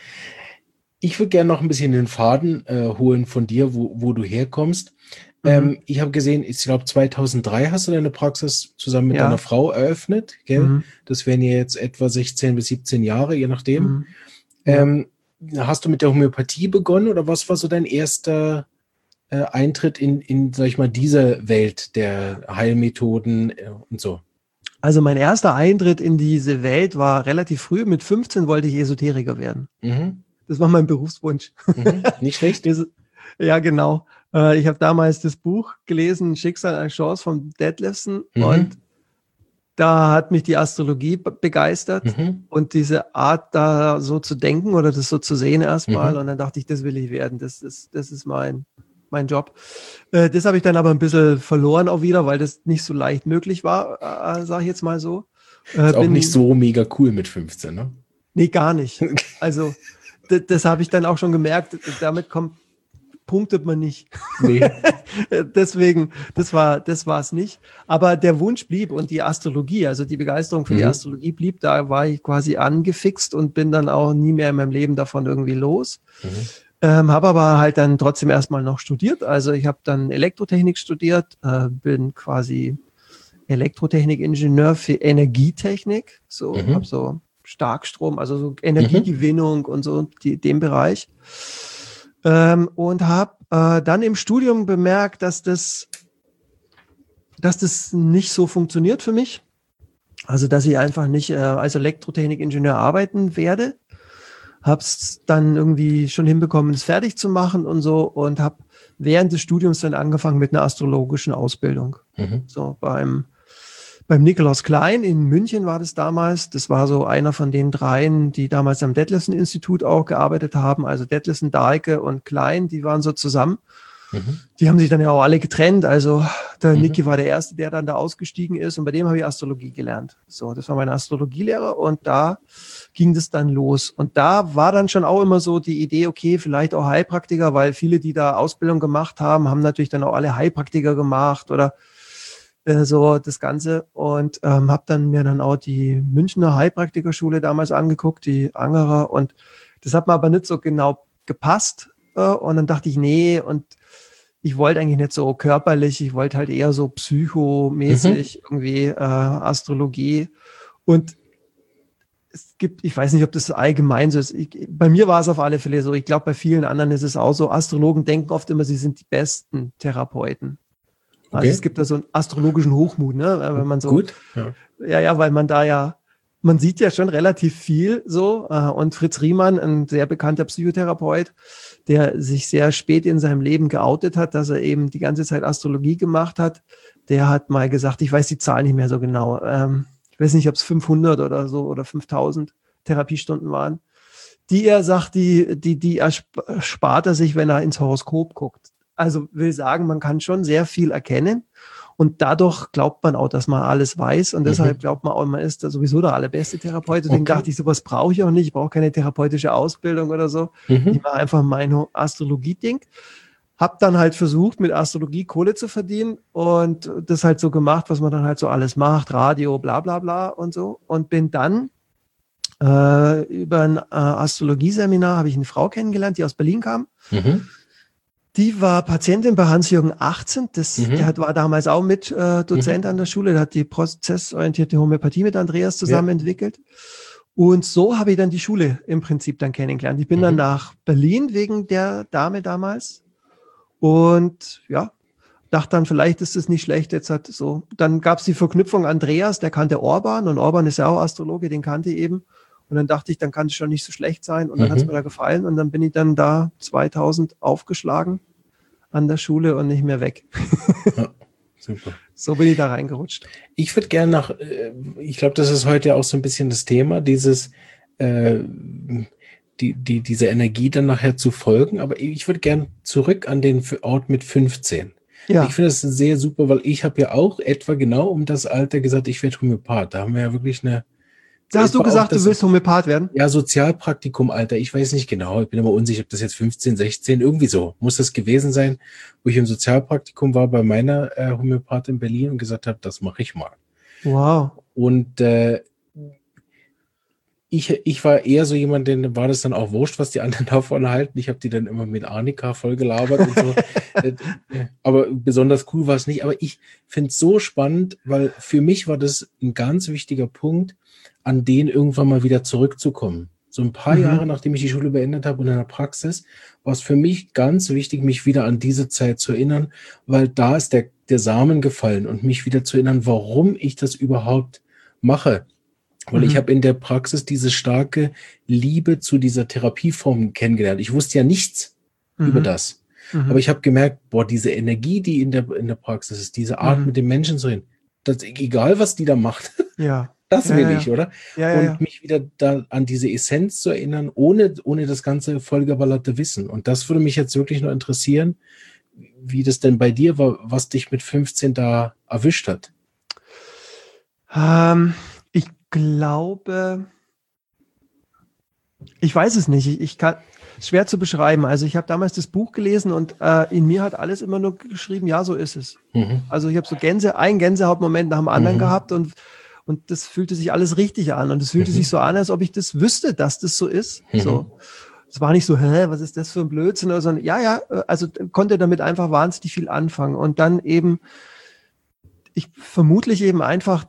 Ich würde gerne noch ein bisschen den Faden holen von dir, wo du herkommst. Ich habe gesehen, ich glaube 2003 hast du deine Praxis zusammen mit deiner Frau eröffnet. Gell? Das wären ja jetzt etwa 16 bis 17 Jahre, je nachdem. Hast du mit der Homöopathie begonnen oder was war so dein erster Eintritt in, sag ich mal, diese Welt der Heilmethoden und so? Also mein erster Eintritt in diese Welt war relativ früh. Mit 15 wollte ich Esoteriker werden. Das war mein Berufswunsch. Nicht schlecht. Ja, genau. Ich habe damals das Buch gelesen, Schicksal eine Chance von Detlefsen. Und da hat mich die Astrologie begeistert und diese Art da so zu denken oder das so zu sehen erstmal. Und dann dachte ich, das will ich werden. Das ist mein Job. Das habe ich dann aber ein bisschen verloren auch wieder, weil das nicht so leicht möglich war, sage ich jetzt mal so. Ist auch nicht so mega cool mit 15, ne? Nee, gar nicht. Also das habe ich dann auch schon gemerkt, damit punktet man nicht. Nee. Deswegen, das war es nicht. Aber der Wunsch blieb und die Astrologie, also die Begeisterung für die Astrologie blieb, da war ich quasi angefixt und bin dann auch nie mehr in meinem Leben davon irgendwie los. Habe aber halt dann trotzdem erstmal noch studiert. Also ich habe dann Elektrotechnik studiert, bin quasi Elektrotechnik-Ingenieur für Energietechnik. So, habe so Starkstrom, also so Energiegewinnung und so dem Bereich. Und habe dann im Studium bemerkt, dass das nicht so funktioniert für mich. Also dass ich einfach nicht als Elektrotechnik-Ingenieur arbeiten werde. Habe es dann irgendwie schon hinbekommen, es fertig zu machen und so und habe während des Studiums dann angefangen mit einer astrologischen Ausbildung. So beim Nikolaus Klein in München war das damals. Das war so einer von den dreien, die damals am Detlefsen-Institut auch gearbeitet haben. Also Detlefsen, Dahlke und Klein, die waren so zusammen. Die haben sich dann ja auch alle getrennt. Also der Niki war der Erste, der dann da ausgestiegen ist. Und bei dem habe ich Astrologie gelernt. So, das war mein Astrologielehrer und da ging das dann los. Und da war dann schon auch immer so die Idee, okay, vielleicht auch Heilpraktiker, weil viele, die da Ausbildung gemacht haben, haben natürlich dann auch alle Heilpraktiker gemacht oder so das Ganze. Und habe dann mir dann auch die Münchner Heilpraktikerschule damals angeguckt, die Angerer. Und das hat mir aber nicht so genau gepasst. Und dann dachte ich, nee, und ich wollte eigentlich nicht so körperlich, ich wollte halt eher so psychomäßig irgendwie Astrologie. Und es gibt, ich weiß nicht, ob das allgemein so ist. Bei mir war es auf alle Fälle so. Ich glaube, bei vielen anderen ist es auch so. Astrologen denken oft immer, sie sind die besten Therapeuten. Okay. Also es gibt da so einen astrologischen Hochmut, ne? Wenn man so, gut. Ja, weil man sieht ja schon relativ viel so. Und Fritz Riemann, ein sehr bekannter Psychotherapeut, der sich sehr spät in seinem Leben geoutet hat, dass er eben die ganze Zeit Astrologie gemacht hat, der hat mal gesagt, ich weiß die Zahl nicht mehr so genau, ich weiß nicht, ob es 500 oder so oder 5000 Therapiestunden waren, die er sagt, die erspart er sich, wenn er ins Horoskop guckt. Also will sagen, man kann schon sehr viel erkennen und dadurch glaubt man auch, dass man alles weiß und deshalb glaubt man auch, man ist da sowieso der allerbeste Therapeut. Deswegen dachte ich, sowas brauche ich auch nicht. Ich brauche keine therapeutische Ausbildung oder so. Ich mache einfach mein Astrologie-Ding. Hab dann halt versucht, mit Astrologie Kohle zu verdienen und das halt so gemacht, was man dann halt so alles macht, Radio, bla bla bla und so. Und bin dann über ein Astrologieseminar habe ich eine Frau kennengelernt, die aus Berlin kam. Die war Patientin bei Hans-Jürgen 18. War damals auch mit Dozent an der Schule. Der hat die prozessorientierte Homöopathie mit Andreas zusammen entwickelt. Und so habe ich dann die Schule im Prinzip dann kennengelernt. Ich bin dann nach Berlin wegen der Dame damals. Und ja, dachte dann, vielleicht ist es nicht schlecht. Dann gab es die Verknüpfung Andreas, der kannte Orban. Und Orban ist ja auch Astrologe, den kannte ich eben. Und dann dachte ich, dann kann es schon nicht so schlecht sein. Und dann hat es mir da gefallen. Und dann bin ich dann da 2000 aufgeschlagen an der Schule und nicht mehr weg. Ja, super. So bin ich da reingerutscht. Ich würde gerne ich glaube, das ist heute auch so ein bisschen das Thema, diese Energie dann nachher zu folgen. Aber ich würde gerne zurück an den Ort mit 15. Ja. Ich finde das sehr super, weil ich habe ja auch etwa genau um das Alter gesagt, ich werde Homöopath. Da haben wir ja wirklich Da hast du gesagt, du willst Homöopath werden? Ja, Sozialpraktikum, Alter. Ich weiß nicht genau. Ich bin immer unsicher, ob das jetzt 15, 16, irgendwie so. Muss das gewesen sein, wo ich im Sozialpraktikum war bei meiner Homöopath in Berlin und gesagt habe, das mache ich mal. Wow. Und ich war eher so jemand, denen war das dann auch wurscht, was die anderen davon halten. Ich habe die dann immer mit Arnika voll gelabert und so. Aber besonders cool war es nicht. Aber ich finde es so spannend, weil für mich war das ein ganz wichtiger Punkt, an den irgendwann mal wieder zurückzukommen. So ein paar Jahre, nachdem ich die Schule beendet habe und in der Praxis, war es für mich ganz wichtig, mich wieder an diese Zeit zu erinnern, weil da ist der Samen gefallen und mich wieder zu erinnern, warum ich das überhaupt mache. Weil ich habe in der Praxis diese starke Liebe zu dieser Therapieform kennengelernt. Ich wusste ja nichts über das. Aber ich habe gemerkt, diese Energie, die in der Praxis ist, diese Art mit den Menschen zu reden, egal was die da macht, das will ich, oder? Und mich wieder da an diese Essenz zu erinnern, ohne das ganze vollgeballerte Wissen. Und das würde mich jetzt wirklich noch interessieren, wie das denn bei dir war, was dich mit 15 da erwischt hat. Ich glaube, ich weiß es nicht. Ich kann schwer zu beschreiben. Also ich habe damals das Buch gelesen und in mir hat alles immer nur geschrieben, ja, so ist es. Also ich habe so einen Gänsehautmoment nach dem anderen gehabt und das fühlte sich alles richtig an. Und es fühlte sich so an, als ob ich das wüsste, dass das so ist. So. Es war nicht so, was ist das für ein Blödsinn? Sondern also konnte damit einfach wahnsinnig viel anfangen. Und dann eben, vermutlich eben einfach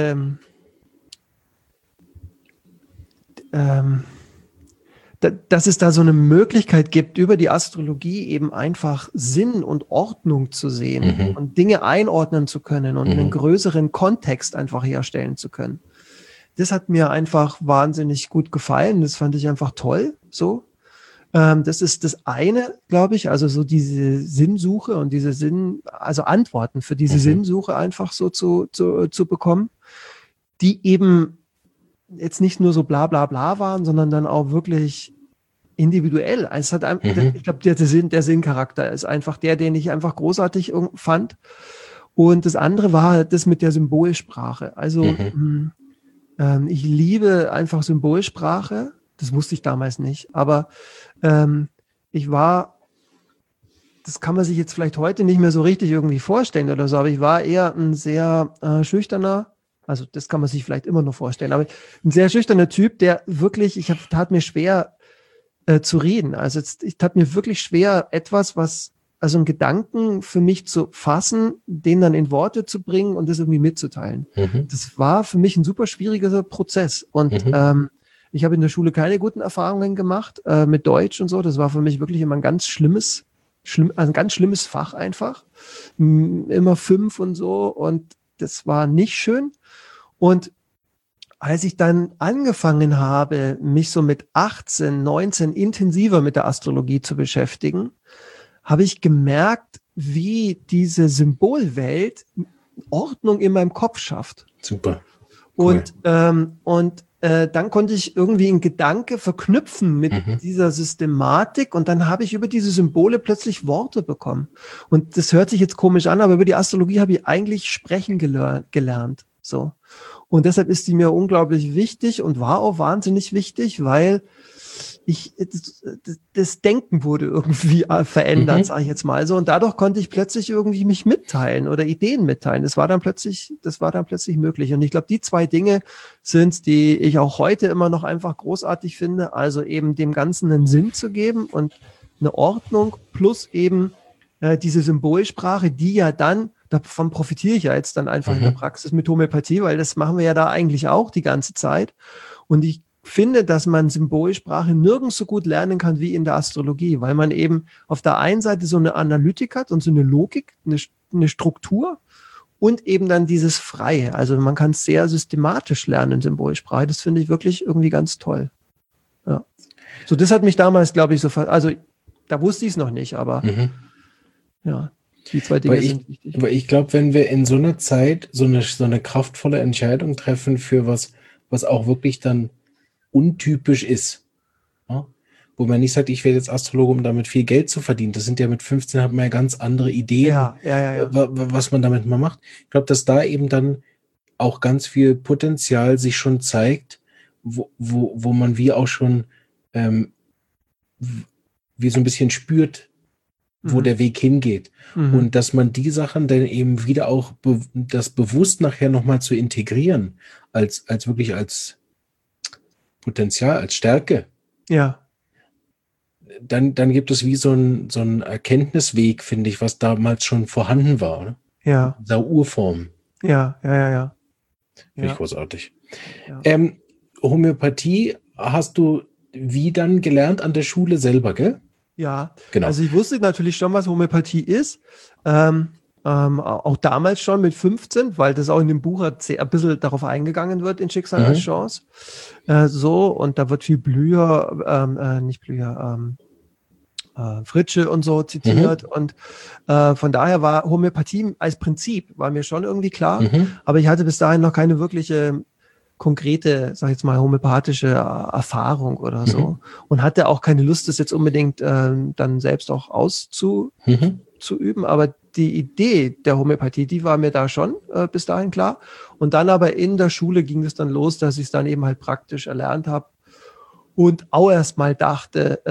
dass es da so eine Möglichkeit gibt, über die Astrologie eben einfach Sinn und Ordnung zu sehen und Dinge einordnen zu können und einen größeren Kontext einfach herstellen zu können. Das hat mir einfach wahnsinnig gut gefallen. Das fand ich einfach toll. So, das ist das eine, glaube ich. Also so diese Sinnsuche und also Antworten für diese Sinnsuche einfach so zu bekommen, die eben jetzt nicht nur so bla bla bla waren, sondern dann auch wirklich individuell. Also es hat ich glaube, der Sinncharakter ist einfach den ich einfach großartig fand. Und das andere war das mit der Symbolsprache. Also ich liebe einfach Symbolsprache. Das wusste ich damals nicht. Aber das kann man sich jetzt vielleicht heute nicht mehr so richtig irgendwie vorstellen oder so, aber ich war eher ein sehr schüchterner, also das kann man sich vielleicht immer noch vorstellen, aber ein sehr schüchterner Typ, der wirklich, tat mir schwer zu reden. Also ich tat mir wirklich schwer, also einen Gedanken für mich zu fassen, den dann in Worte zu bringen und das irgendwie mitzuteilen. Das war für mich ein super schwieriger Prozess. Und ich habe in der Schule keine guten Erfahrungen gemacht mit Deutsch und so. Das war für mich wirklich immer ein ganz schlimmes Fach einfach. Immer 5 und so. Und das war nicht schön. Und als ich dann angefangen habe, mich so mit 18, 19 intensiver mit der Astrologie zu beschäftigen, habe ich gemerkt, wie diese Symbolwelt Ordnung in meinem Kopf schafft. Super. Cool. Und dann konnte ich irgendwie einen Gedanke verknüpfen mit dieser Systematik und dann habe ich über diese Symbole plötzlich Worte bekommen. Und das hört sich jetzt komisch an, aber über die Astrologie habe ich eigentlich sprechen gelernt. So. Und deshalb ist die mir unglaublich wichtig und war auch wahnsinnig wichtig, weil das Denken wurde irgendwie verändert, sage ich jetzt mal so. Und dadurch konnte ich plötzlich irgendwie mich mitteilen oder Ideen mitteilen. Das war dann plötzlich möglich. Und ich glaube, die 2 Dinge sind, die ich auch heute immer noch einfach großartig finde. Also eben dem Ganzen einen Sinn zu geben und eine Ordnung plus eben diese Symbolsprache, die ja dann, davon profitiere ich ja jetzt dann einfach in der Praxis mit Homöopathie, weil das machen wir ja da eigentlich auch die ganze Zeit. Und ich finde, dass man Symbolsprache nirgends so gut lernen kann wie in der Astrologie, weil man eben auf der einen Seite so eine Analytik hat und so eine Logik, eine Struktur und eben dann dieses Freie. Also man kann es sehr systematisch lernen, Symbolsprache. Das finde ich wirklich irgendwie ganz toll. Ja. So, das hat mich damals, glaube ich, also da wusste ich es noch nicht, aber ja, die zwei Dinge sind wichtig. Weil ich glaube, wenn wir in so einer Zeit so eine kraftvolle Entscheidung treffen für was auch wirklich dann untypisch ist, ja? Wo man nicht sagt, ich werde jetzt Astrologe, um damit viel Geld zu verdienen. Das sind ja mit 15 hat man ja ganz andere Ideen, was man damit mal macht. Ich glaube, dass da eben dann auch ganz viel Potenzial sich schon zeigt, wo man wie auch schon wie so ein bisschen spürt, wo der Weg hingeht. Und dass man die Sachen dann eben wieder auch das bewusst nachher nochmal zu integrieren, als wirklich als Potenzial, als Stärke. Ja. Dann gibt es wie so ein Erkenntnisweg, finde ich, was damals schon vorhanden war, oder? Ja. In dieser Urform. Ja. Finde ich großartig. Ja. Homöopathie hast du wie dann gelernt an der Schule selber, gell? Ja, genau. Also ich wusste natürlich schon, was Homöopathie ist. Auch damals schon mit 15, weil das auch in dem Buch ein bisschen darauf eingegangen wird in Schicksal als Chance. Und da wird viel Fritsche und so zitiert. Und von daher war Homöopathie als Prinzip, war mir schon irgendwie klar. Aber ich hatte bis dahin noch keine wirkliche konkrete, sag ich jetzt mal, homöopathische Erfahrung oder so. Und hatte auch keine Lust, das jetzt unbedingt dann selbst auch auszuüben. Aber die Idee der Homöopathie, die war mir da schon bis dahin klar. Und dann aber in der Schule ging es dann los, dass ich es dann eben halt praktisch erlernt habe und auch erst mal dachte,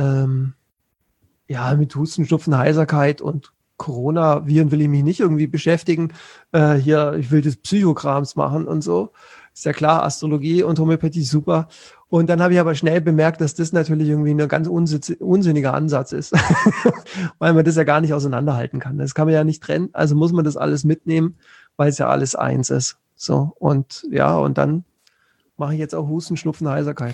mit Husten, Schnupfen, Heiserkeit und Coronaviren will ich mich nicht irgendwie beschäftigen. Ich will das Psychograms machen und so. Ist ja klar, Astrologie und Homöopathie super. Und dann habe ich aber schnell bemerkt, dass das natürlich irgendwie ein ganz unsinniger Ansatz ist, weil man das ja gar nicht auseinanderhalten kann. Das kann man ja nicht trennen. Also muss man das alles mitnehmen, weil es ja alles eins ist. So, und dann mache ich jetzt auch Husten, Schnupfen, Heiserkeit.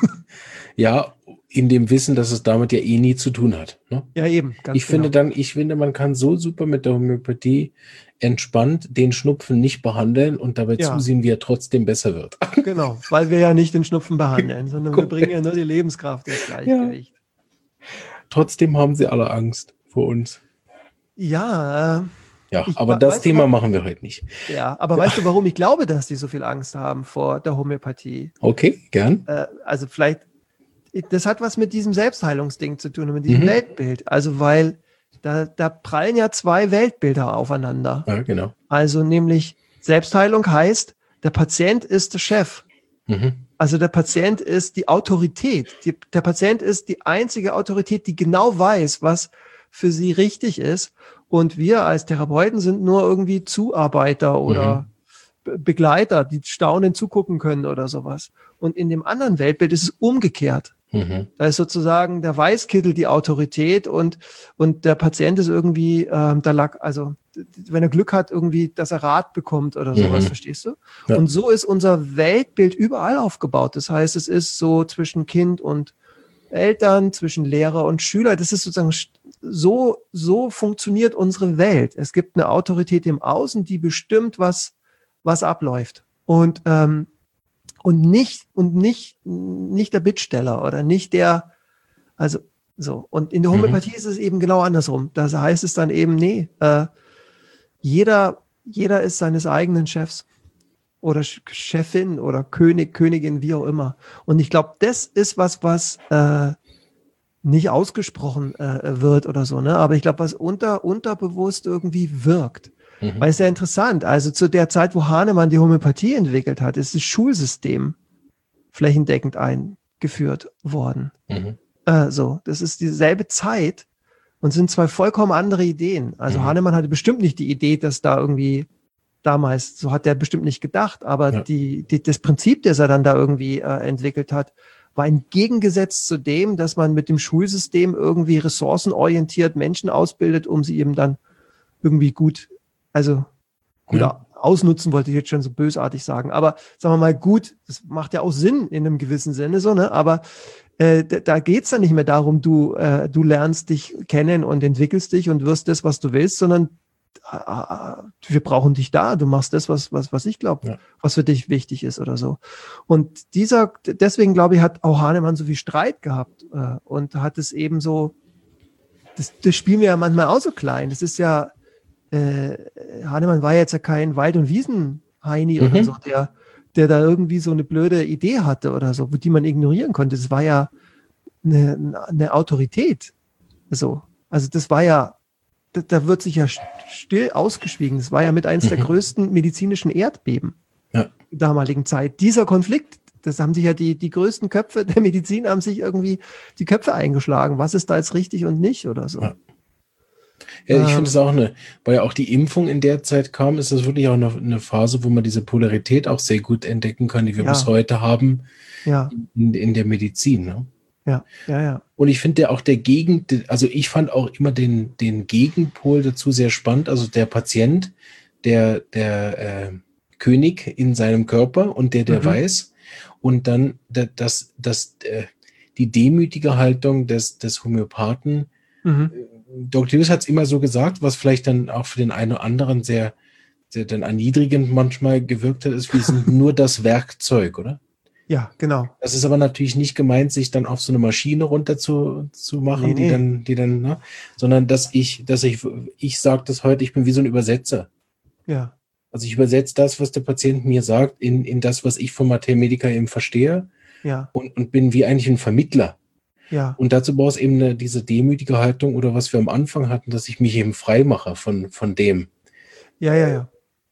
Ja, in dem Wissen, dass es damit ja nie zu tun hat. Ne? Ja, eben. Ich finde, man kann so super mit der Homöopathie entspannt den Schnupfen nicht behandeln und dabei zusehen, wie er trotzdem besser wird. Genau, weil wir ja nicht den Schnupfen behandeln, sondern wir bringen ja nur die Lebenskraft ins Gleichgewicht. Ja. Trotzdem haben sie alle Angst vor uns. Ja, aber das Thema machen wir heute nicht. Ja, aber weißt du, warum ich glaube, dass die so viel Angst haben vor der Homöopathie? Okay, gern. Also vielleicht, das hat was mit diesem Selbstheilungsding zu tun, mit diesem Weltbild. Also weil da prallen ja zwei Weltbilder aufeinander. Ja, genau. Also nämlich Selbstheilung heißt, der Patient ist der Chef. Also der Patient ist die Autorität. Der Patient ist die einzige Autorität, die genau weiß, was für sie richtig ist. Und wir als Therapeuten sind nur irgendwie Zuarbeiter oder Begleiter, die staunend zugucken können oder sowas. Und in dem anderen Weltbild ist es umgekehrt. Da ist sozusagen der Weißkittel die Autorität und der Patient ist irgendwie wenn er Glück hat, irgendwie, dass er Rat bekommt oder sowas, verstehst du? Ja. Und so ist unser Weltbild überall aufgebaut. Das heißt, es ist so zwischen Kind und Eltern, zwischen Lehrer und Schüler. Das ist sozusagen so funktioniert unsere Welt. Es gibt eine Autorität im Außen, die bestimmt, was abläuft. Und nicht der Bittsteller oder nicht der, also so. Und in der Homöopathie ist es eben genau andersrum. Da heißt es dann eben, jeder ist seines eigenen Chefs oder Chefin oder Königin, wie auch immer. Und ich glaube, das ist was nicht ausgesprochen wird oder so, ne? Aber ich glaube, was unterbewusst irgendwie wirkt. Weil es ja interessant, also zu der Zeit, wo Hahnemann die Homöopathie entwickelt hat, ist das Schulsystem flächendeckend eingeführt worden. Das ist dieselbe Zeit und sind zwei vollkommen andere Ideen. Also Hahnemann hatte bestimmt nicht die Idee, dass da irgendwie damals, so hat er bestimmt nicht gedacht, aber das Prinzip, das er dann da irgendwie entwickelt hat, war ein Gegensatz zu dem, dass man mit dem Schulsystem irgendwie ressourcenorientiert Menschen ausbildet, um sie eben dann irgendwie gut ausnutzen, wollte ich jetzt schon so bösartig sagen. Aber sagen wir mal gut, das macht ja auch Sinn in einem gewissen Sinne so, ne? Aber da geht's dann nicht mehr darum, du lernst dich kennen und entwickelst dich und wirst das, was du willst, sondern wir brauchen dich da, du machst das, was ich glaube, was für dich wichtig ist oder so. Und deswegen glaube ich, hat auch Hahnemann so viel Streit gehabt und hat es eben so, das spielen wir ja manchmal auch so klein. Das ist ja, Hahnemann war jetzt ja kein Wald- und Wiesen-Heini oder so, der da irgendwie so eine blöde Idee hatte oder so, die man ignorieren konnte. Das war ja eine Autorität. So. Also das war ja, da wird sich ja still ausgeschwiegen. Das war ja mit eines der größten medizinischen Erdbeben der damaligen Zeit. Dieser Konflikt, das haben sich ja die größten Köpfe der Medizin haben sich irgendwie die Köpfe eingeschlagen. Was ist da jetzt richtig und nicht oder so? Ja, ich finde es auch weil ja auch die Impfung in der Zeit kam, ist das wirklich auch eine Phase, wo man diese Polarität auch sehr gut entdecken kann, die wir bis heute haben in der Medizin. Ne? Ja. Und ich finde ich fand auch immer den Gegenpol dazu sehr spannend, also der Patient, der König in seinem Körper und der weiß, und dann die demütige Haltung des Homöopathen. Dr. Lewis hat es immer so gesagt, was vielleicht dann auch für den einen oder anderen sehr, sehr dann erniedrigend manchmal gewirkt hat, ist, wir sind nur das Werkzeug, oder? Ja, genau. Das ist aber natürlich nicht gemeint, sich dann auf so eine Maschine runter zu machen, die dann, ne? Sondern dass ich sage das heute, ich bin wie so ein Übersetzer. Ja. Also ich übersetze das, was der Patient mir sagt, in das, was ich von Materia Medica eben verstehe. Ja. Und bin wie eigentlich ein Vermittler. Ja. Und dazu brauchst du eben diese demütige Haltung oder was wir am Anfang hatten, dass ich mich eben frei mache von dem. Ja.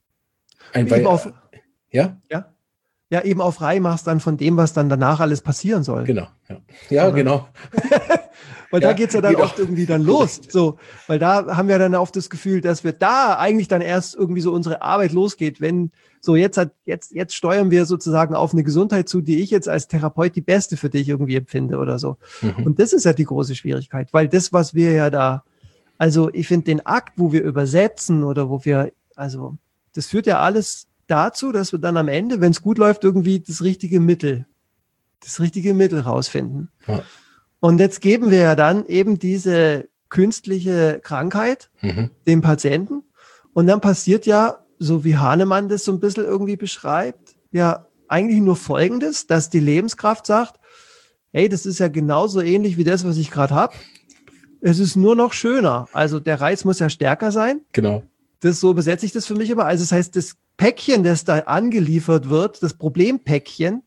Eben auf frei machst dann von dem, was dann danach alles passieren soll. Genau. Ja, genau. Weil da geht's ja dann oft irgendwie dann los. So, weil da haben wir dann oft das Gefühl, dass wir da eigentlich dann erst irgendwie so unsere Arbeit losgeht, wenn so jetzt steuern wir sozusagen auf eine Gesundheit zu, die ich jetzt als Therapeut die beste für dich irgendwie empfinde oder so. Und das ist ja die große Schwierigkeit, weil das, was wir ja da, also ich finde den Akt, wo wir übersetzen oder das führt ja alles dazu, dass wir dann am Ende, wenn es gut läuft, irgendwie das richtige Mittel rausfinden. Ja. Und jetzt geben wir ja dann eben diese künstliche Krankheit dem Patienten. Und dann passiert ja, so wie Hahnemann das so ein bisschen irgendwie beschreibt, ja eigentlich nur Folgendes, dass die Lebenskraft sagt, hey, das ist ja genauso ähnlich wie das, was ich gerade habe. Es ist nur noch schöner. Also der Reiz muss ja stärker sein. Genau. So übersetze ich das für mich immer. Also das heißt, das Päckchen, das da angeliefert wird, das Problempäckchen,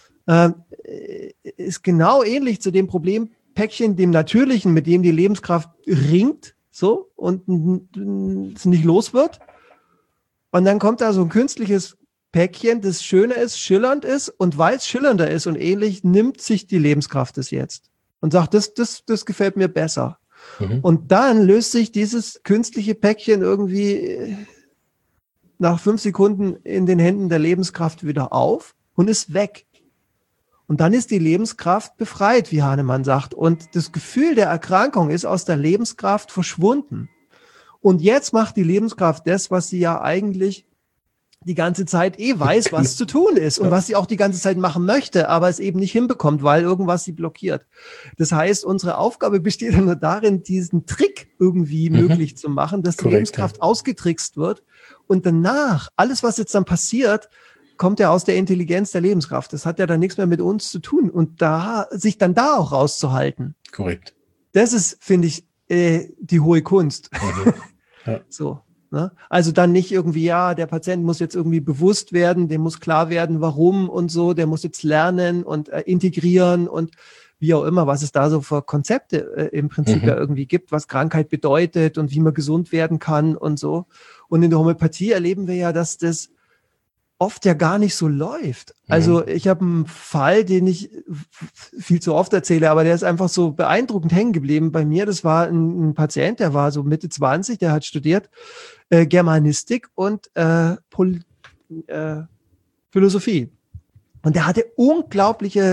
ist genau ähnlich zu dem Problempäckchen, dem natürlichen, mit dem die Lebenskraft ringt, so, und es nicht los wird. Und dann kommt da so ein künstliches Päckchen, das schöner ist, schillernd ist, und weil es schillernder ist und ähnlich, nimmt sich die Lebenskraft es jetzt und sagt, das gefällt mir besser. Und dann löst sich dieses künstliche Päckchen irgendwie nach 5 Sekunden in den Händen der Lebenskraft wieder auf und ist weg. Und dann ist die Lebenskraft befreit, wie Hahnemann sagt. Und das Gefühl der Erkrankung ist aus der Lebenskraft verschwunden. Und jetzt macht die Lebenskraft das, was sie ja eigentlich die ganze Zeit weiß, was zu tun ist und was sie auch die ganze Zeit machen möchte, aber es eben nicht hinbekommt, weil irgendwas sie blockiert. Das heißt, unsere Aufgabe besteht nur darin, diesen Trick irgendwie möglich zu machen, dass die Lebenskraft ausgetrickst wird. Und danach, alles, was jetzt dann passiert, kommt ja aus der Intelligenz der Lebenskraft. Das hat ja dann nichts mehr mit uns zu tun. Und sich dann da auch rauszuhalten. Korrekt. Das ist, finde ich, die hohe Kunst. Ja. So. Ne? Also dann nicht irgendwie, der Patient muss jetzt irgendwie bewusst werden, dem muss klar werden, warum und so, der muss jetzt lernen und integrieren und wie auch immer, was es da so für Konzepte im Prinzip ja irgendwie gibt, was Krankheit bedeutet und wie man gesund werden kann und so. Und in der Homöopathie erleben wir ja, dass das oft ja gar nicht so läuft. Also ich habe einen Fall, den ich viel zu oft erzähle, aber der ist einfach so beeindruckend hängen geblieben bei mir. Das war ein Patient, der war so Mitte 20, der hat studiert Germanistik und Philosophie. Und der hatte unglaubliche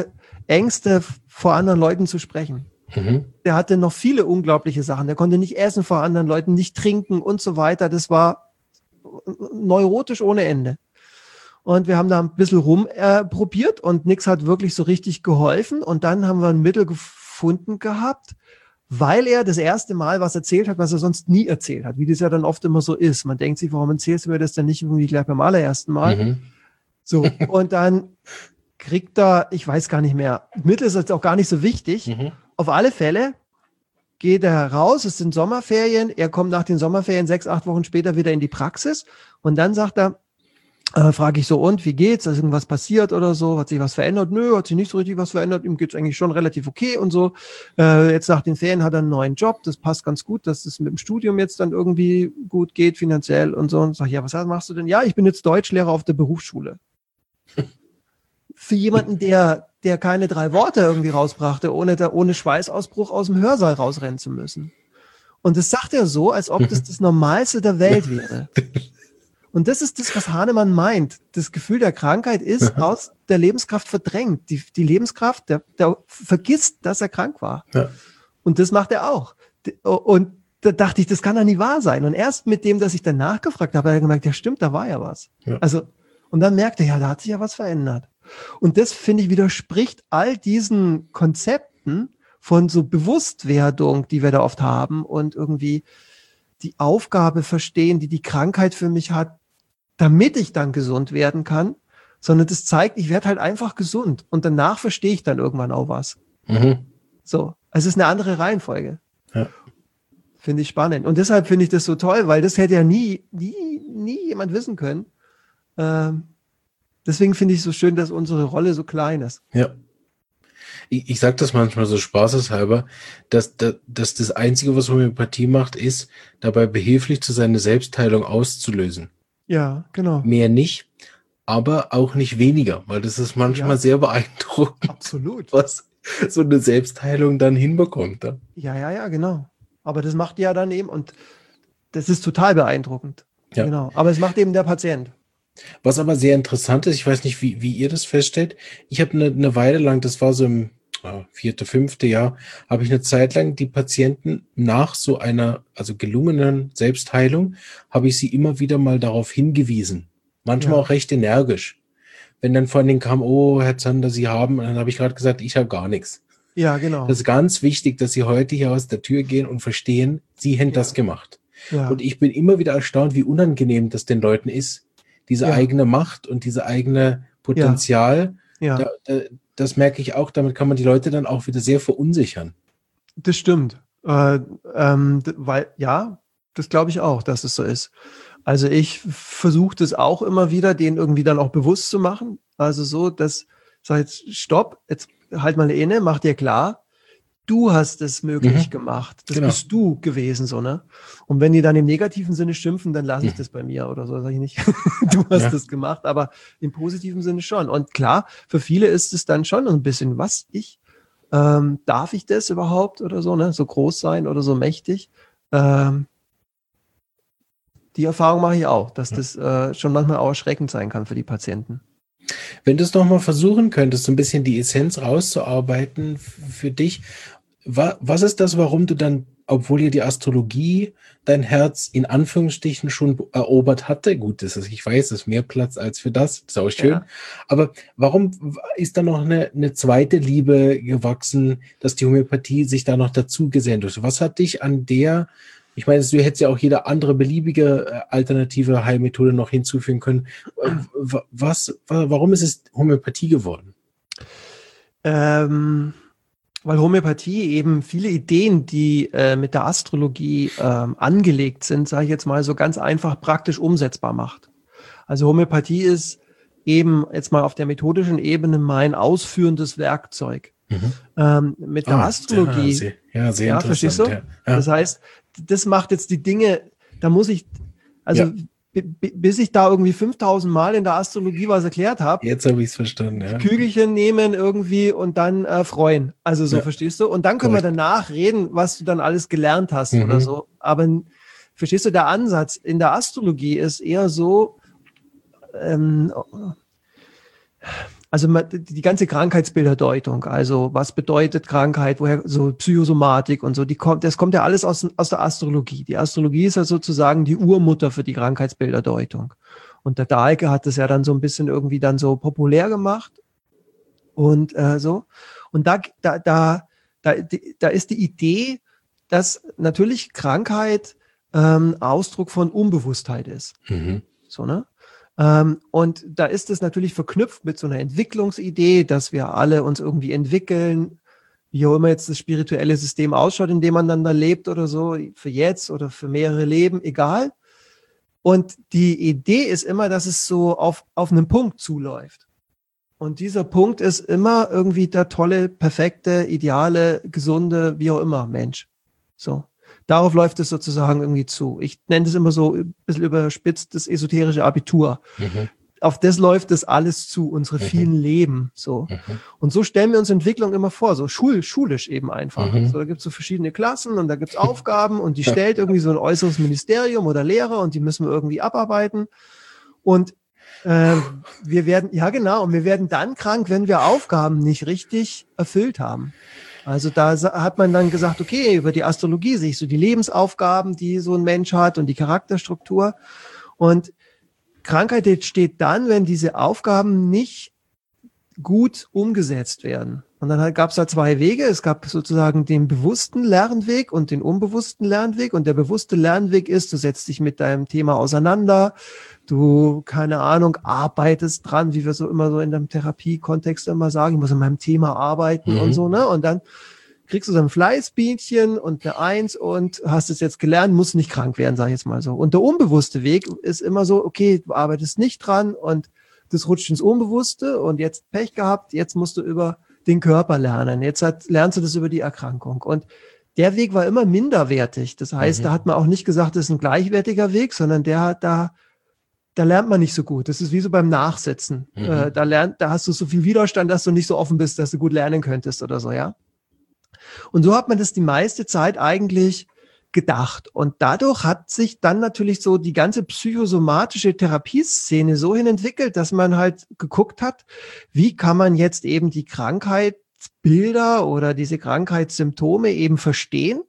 Ängste, vor anderen Leuten zu sprechen. Der hatte noch viele unglaubliche Sachen. Der konnte nicht essen vor anderen Leuten, nicht trinken und so weiter. Das war neurotisch ohne Ende. Und wir haben da ein bisschen rumprobiert und nichts hat wirklich so richtig geholfen. Und dann haben wir ein Mittel gefunden gehabt, weil er das erste Mal was erzählt hat, was er sonst nie erzählt hat, wie das ja dann oft immer so ist. Man denkt sich, warum erzählst du mir das denn nicht irgendwie gleich beim allerersten Mal? So, und dann kriegt er, ich weiß gar nicht mehr, Mittel ist jetzt auch gar nicht so wichtig. Auf alle Fälle geht er raus, es sind Sommerferien, er kommt nach den Sommerferien 6, 8 Wochen später wieder in die Praxis und dann sagt er, frage ich so, und wie geht's? Ist irgendwas passiert oder so? Hat sich was verändert? Nö, hat sich nicht so richtig was verändert. Ihm geht's eigentlich schon relativ okay und so. Jetzt nach den Ferien hat er einen neuen Job. Das passt ganz gut, dass es mit dem Studium jetzt dann irgendwie gut geht, finanziell und so. Und sag, ja, was machst du denn? Ja, ich bin jetzt Deutschlehrer auf der Berufsschule. Für jemanden, der keine 3 Worte irgendwie rausbrachte, ohne Schweißausbruch aus dem Hörsaal rausrennen zu müssen. Und das sagt er so, als ob das Normalste der Welt wäre. Und das ist das, was Hahnemann meint. Das Gefühl der Krankheit ist aus der Lebenskraft verdrängt. Die Lebenskraft, der vergisst, dass er krank war. Ja. Und das macht er auch. Und da dachte ich, das kann doch nie wahr sein. Und erst mit dem, dass ich dann nachgefragt habe, hat er gemerkt, ja stimmt, da war ja was. Ja. Also, und dann merkte er, ja, da hat sich ja was verändert. Und das, finde ich, widerspricht all diesen Konzepten von so Bewusstwerdung, die wir da oft haben und irgendwie die Aufgabe verstehen, die die Krankheit für mich hat, damit ich dann gesund werden kann, sondern das zeigt, ich werde halt einfach gesund und danach verstehe ich dann irgendwann auch was. So, also es ist eine andere Reihenfolge. Ja. Finde ich spannend. Und deshalb finde ich das so toll, weil das hätte ja nie jemand wissen können. Deswegen finde ich es so schön, dass unsere Rolle so klein ist. Ja. Ich sage das manchmal so spaßeshalber, dass das Einzige, was Homöopathie macht, ist, dabei behilflich zu sein, eine Selbstheilung auszulösen. Ja, genau. Mehr nicht, aber auch nicht weniger, weil das ist manchmal sehr beeindruckend. Absolut. Was so eine Selbstheilung dann hinbekommt. Ja, genau. Aber das macht ja dann eben, und das ist total beeindruckend. Ja. Genau. Aber es macht eben der Patient. Was aber sehr interessant ist, ich weiß nicht, wie ihr das feststellt, ich habe eine Weile lang, das war so im 4., 5. Jahr, habe ich eine Zeit lang die Patienten nach so einer, also gelungenen Selbstheilung, habe ich sie immer wieder mal darauf hingewiesen. Manchmal auch recht energisch. Wenn dann vor allen Dingen kam, oh, Herr Zander, Sie haben, und dann habe ich gerade gesagt, ich habe gar nichts. Ja, genau. Das ist ganz wichtig, dass Sie heute hier aus der Tür gehen und verstehen, Sie hätten das gemacht. Ja. Und ich bin immer wieder erstaunt, wie unangenehm das den Leuten ist, diese eigene Macht und diese eigene Potenzial, das merke ich auch, damit kann man die Leute dann auch wieder sehr verunsichern. Das stimmt. Weil, das glaube ich auch, dass es so ist. Also ich versuche das auch immer wieder, denen irgendwie dann auch bewusst zu machen. Also so, dass, sag jetzt, stopp, jetzt halt mal inne, mach dir klar, du hast es möglich gemacht. Das bist du gewesen, so, ne? Und wenn die dann im negativen Sinne schimpfen, dann lasse ich das bei mir oder so, sage ich nicht. Du hast es gemacht, aber im positiven Sinne schon. Und klar, für viele ist es dann schon ein bisschen, darf ich das überhaupt oder so, ne? So groß sein oder so mächtig. Die Erfahrung mache ich auch, dass das schon manchmal auch erschreckend sein kann für die Patienten. Wenn du es nochmal versuchen könntest, so ein bisschen die Essenz rauszuarbeiten für dich, was ist das, warum du dann, obwohl dir die Astrologie dein Herz in Anführungsstrichen schon erobert hatte, gut, ich weiß, es ist mehr Platz als für das ist auch schön, aber warum ist da noch eine zweite Liebe gewachsen, dass die Homöopathie sich da noch dazu gesellt hat? Was hat dich an der, ich meine, du hättest ja auch jede andere beliebige alternative Heilmethode noch hinzufügen können. Warum ist es Homöopathie geworden? Weil Homöopathie eben viele Ideen, die mit der Astrologie angelegt sind, sage ich jetzt mal so ganz einfach praktisch umsetzbar macht. Also Homöopathie ist eben jetzt mal auf der methodischen Ebene mein ausführendes Werkzeug. Mit der Astrologie. Sehr interessant. Verstehst du? Ja. Das heißt, das macht jetzt die Dinge, da muss ich, bis ich da irgendwie 5000 Mal in der Astrologie was erklärt habe. Jetzt habe ich es verstanden, ja. Kügelchen nehmen irgendwie und dann freuen. Also so, verstehst du? Und dann können wir danach reden, was du dann alles gelernt hast oder so. Aber verstehst du, der Ansatz in der Astrologie ist eher so, Also die ganze Krankheitsbilderdeutung, also was bedeutet Krankheit, woher so Psychosomatik und so, das kommt ja alles aus der Astrologie. Die Astrologie ist ja sozusagen die Urmutter für die Krankheitsbilderdeutung. Und der Dahlke hat das ja dann so ein bisschen irgendwie dann so populär gemacht und so. Und da ist die Idee, dass natürlich Krankheit Ausdruck von Unbewusstheit ist. Mhm. So, ne? Und da ist es natürlich verknüpft mit so einer Entwicklungsidee, dass wir alle uns irgendwie entwickeln, wie auch immer jetzt das spirituelle System ausschaut, in dem man dann da lebt oder so, für jetzt oder für mehrere Leben, egal. Und die Idee ist immer, dass es so auf einen Punkt zuläuft. Und dieser Punkt ist immer irgendwie der tolle, perfekte, ideale, gesunde, wie auch immer Mensch. So. Darauf läuft es sozusagen irgendwie zu. Ich nenne das immer so ein bisschen überspitzt, das esoterische Abitur. Mhm. Auf das läuft das alles zu, unsere vielen Leben. So. Und so stellen wir uns Entwicklung immer vor, so schulisch eben einfach. So, da gibt es so verschiedene Klassen und da gibt es Aufgaben und die stellt irgendwie so ein äußeres Ministerium oder Lehrer und die müssen wir irgendwie abarbeiten. Und wir werden dann krank, wenn wir Aufgaben nicht richtig erfüllt haben. Also da hat man dann gesagt, okay, über die Astrologie sehe ich so die Lebensaufgaben, die so ein Mensch hat und die Charakterstruktur. Und Krankheit entsteht dann, wenn diese Aufgaben nicht gut umgesetzt werden. Und dann gab es da zwei Wege. Es gab sozusagen den bewussten Lernweg und den unbewussten Lernweg. Und der bewusste Lernweg ist, du setzt dich mit deinem Thema auseinander, du, keine Ahnung, arbeitest dran, wie wir so immer so in dem Therapiekontext immer sagen, ich muss an meinem Thema arbeiten und so, ne? Und dann kriegst du so ein Fleißbienchen und eine Eins und hast es jetzt gelernt, musst nicht krank werden, sag ich jetzt mal so. Und der unbewusste Weg ist immer so, okay, du arbeitest nicht dran und das rutscht ins Unbewusste und jetzt Pech gehabt, jetzt musst du über den Körper lernen. Jetzt lernst du das über die Erkrankung. Und der Weg war immer minderwertig. Das heißt, da hat man auch nicht gesagt, das ist ein gleichwertiger Weg, sondern da lernt man nicht so gut. Das ist wie so beim Nachsitzen. Da hast du so viel Widerstand, dass du nicht so offen bist, dass du gut lernen könntest oder so, ja. Und so hat man das die meiste Zeit eigentlich gedacht. Und dadurch hat sich dann natürlich so die ganze psychosomatische Therapieszene so hin entwickelt, dass man halt geguckt hat, wie kann man jetzt eben die Krankheitsbilder oder diese Krankheitssymptome eben verstehen.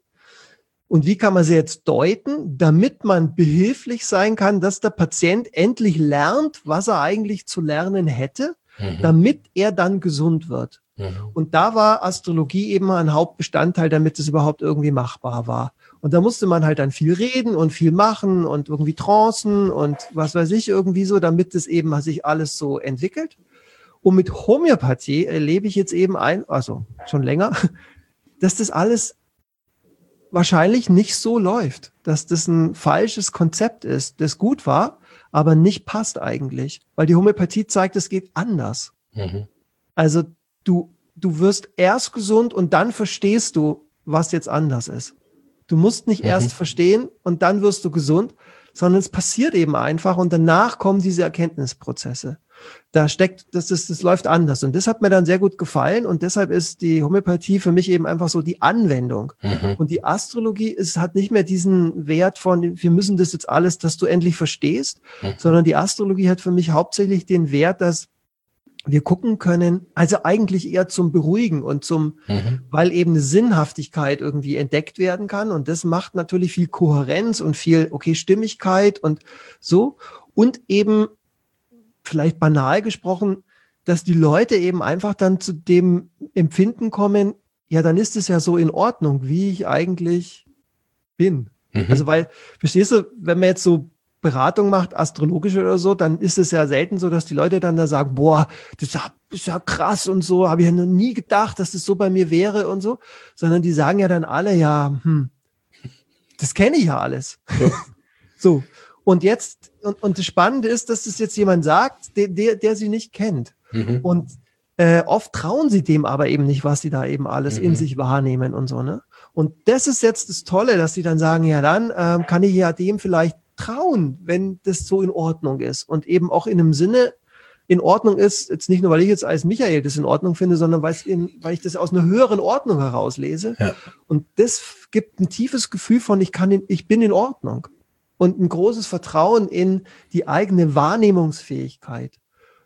Und wie kann man sie jetzt deuten, damit man behilflich sein kann, dass der Patient endlich lernt, was er eigentlich zu lernen hätte, damit er dann gesund wird. Und da war Astrologie eben ein Hauptbestandteil, damit es überhaupt irgendwie machbar war. Und da musste man halt dann viel reden und viel machen und irgendwie Trancen und was weiß ich irgendwie so, damit es eben sich alles so entwickelt. Und mit Homöopathie erlebe ich jetzt eben also schon länger, dass das alles wahrscheinlich nicht so läuft, dass das ein falsches Konzept ist, das gut war, aber nicht passt eigentlich, weil die Homöopathie zeigt, es geht anders. Also du wirst erst gesund und dann verstehst du, was jetzt anders ist. Du musst nicht erst verstehen und dann wirst du gesund, sondern es passiert eben einfach und danach kommen diese Erkenntnisprozesse. Da steckt, das läuft anders. Und das hat mir dann sehr gut gefallen und deshalb ist die Homöopathie für mich eben einfach so die Anwendung. Und die Astrologie hat nicht mehr diesen Wert von, wir müssen das jetzt alles, dass du endlich verstehst, sondern die Astrologie hat für mich hauptsächlich den Wert, dass wir gucken können, also eigentlich eher zum Beruhigen und weil eben eine Sinnhaftigkeit irgendwie entdeckt werden kann und das macht natürlich viel Kohärenz und viel, okay, Stimmigkeit und so und eben vielleicht banal gesprochen, dass die Leute eben einfach dann zu dem Empfinden kommen, ja, dann ist es ja so in Ordnung, wie ich eigentlich bin. Also weil, verstehst du, wenn man jetzt so Beratung macht, astrologische oder so, dann ist es ja selten so, dass die Leute dann da sagen, boah, das ist ja krass und so, habe ich ja noch nie gedacht, dass das so bei mir wäre und so, sondern die sagen ja dann alle, ja, das kenne ich ja alles. Ja. So, und jetzt, und das Spannende ist, dass das jetzt jemand sagt, der sie nicht kennt. Und oft trauen sie dem aber eben nicht, was sie da eben alles in sich wahrnehmen und so, ne? Und das ist jetzt das Tolle, dass sie dann sagen, ja, dann kann ich ja dem vielleicht trauen, wenn das so in Ordnung ist und eben auch in einem Sinne in Ordnung ist, jetzt nicht nur, weil ich jetzt als Michael das in Ordnung finde, sondern weil ich das aus einer höheren Ordnung herauslese. Ja. Und das gibt ein tiefes Gefühl von, ich bin in Ordnung und ein großes Vertrauen in die eigene Wahrnehmungsfähigkeit.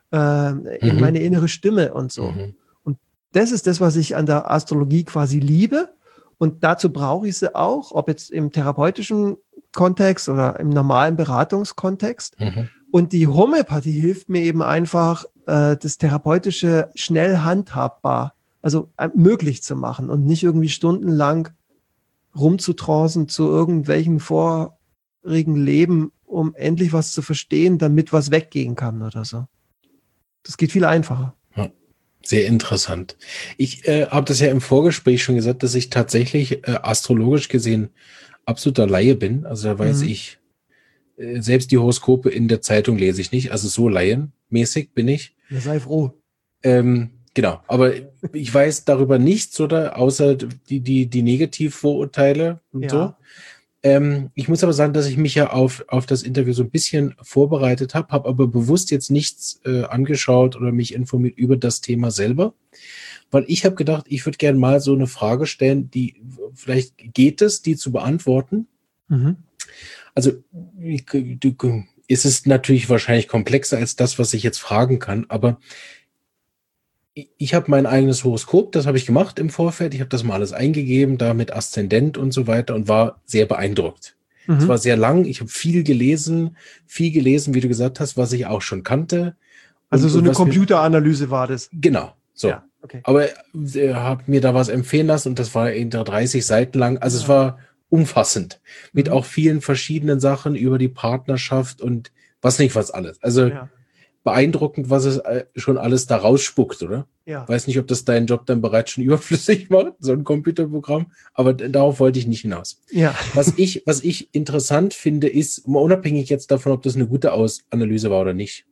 in meine innere Stimme und so. Und das ist das, was ich an der Astrologie quasi liebe. Und dazu brauche ich sie auch, ob jetzt im therapeutischen Kontext oder im normalen Beratungskontext. Und die Homöopathie hilft mir eben einfach, das Therapeutische schnell handhabbar, also möglich zu machen und nicht irgendwie stundenlang rumzutrancen zu irgendwelchen vorigen Leben, um endlich was zu verstehen, damit was weggehen kann oder so. Das geht viel einfacher. Ja, sehr interessant. Ich habe das ja im Vorgespräch schon gesagt, dass ich tatsächlich astrologisch gesehen absoluter Laie bin. Also da weiß ich, selbst die Horoskope in der Zeitung lese ich nicht. Also so laienmäßig bin ich. Ja, sei froh. Genau, aber ich weiß darüber nichts, oder außer die Negativvorurteile und so. Ich muss aber sagen, dass ich mich ja auf das Interview so ein bisschen vorbereitet habe aber bewusst jetzt nichts angeschaut oder mich informiert über das Thema selber, weil ich habe gedacht, ich würde gerne mal so eine Frage stellen, die vielleicht geht es, die zu beantworten. Also ist es natürlich wahrscheinlich komplexer als das, was ich jetzt fragen kann, aber ich habe mein eigenes Horoskop, das habe ich gemacht im Vorfeld. Ich habe das mal alles eingegeben, da mit Aszendent und so weiter und war sehr beeindruckt. Es war sehr lang, ich habe viel gelesen, wie du gesagt hast, was ich auch schon kannte. Also so eine Computeranalyse war das? Genau, so. Ja, okay. Aber habe mir da was empfehlen lassen und das war in 30 Seiten lang. Also es war umfassend mit auch vielen verschiedenen Sachen über die Partnerschaft und was alles. Also beeindruckend, was es schon alles da rausspuckt, oder? Ja. Weiß nicht, ob das deinen Job dann bereits schon überflüssig macht, so ein Computerprogramm, aber darauf wollte ich nicht hinaus. Ja. Was ich interessant finde, ist, unabhängig jetzt davon, ob das eine gute Analyse war oder nicht,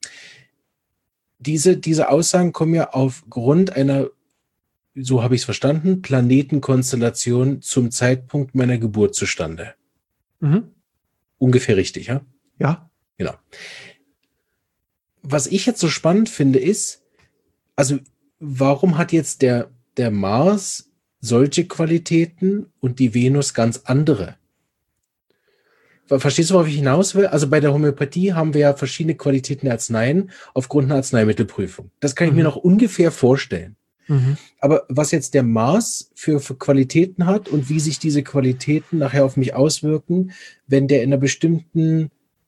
diese Aussagen kommen ja aufgrund einer, so habe ich es verstanden, Planetenkonstellation zum Zeitpunkt meiner Geburt zustande. Ungefähr richtig, ja? Ja. Genau. Was ich jetzt so spannend finde, ist, also warum hat jetzt der Mars solche Qualitäten und die Venus ganz andere? Verstehst du, worauf ich hinaus will? Also bei der Homöopathie haben wir ja verschiedene Qualitäten der Arzneien aufgrund einer Arzneimittelprüfung. Das kann ich mir noch ungefähr vorstellen. Aber was jetzt der Mars für Qualitäten hat und wie sich diese Qualitäten nachher auf mich auswirken, wenn der in einer bestimmten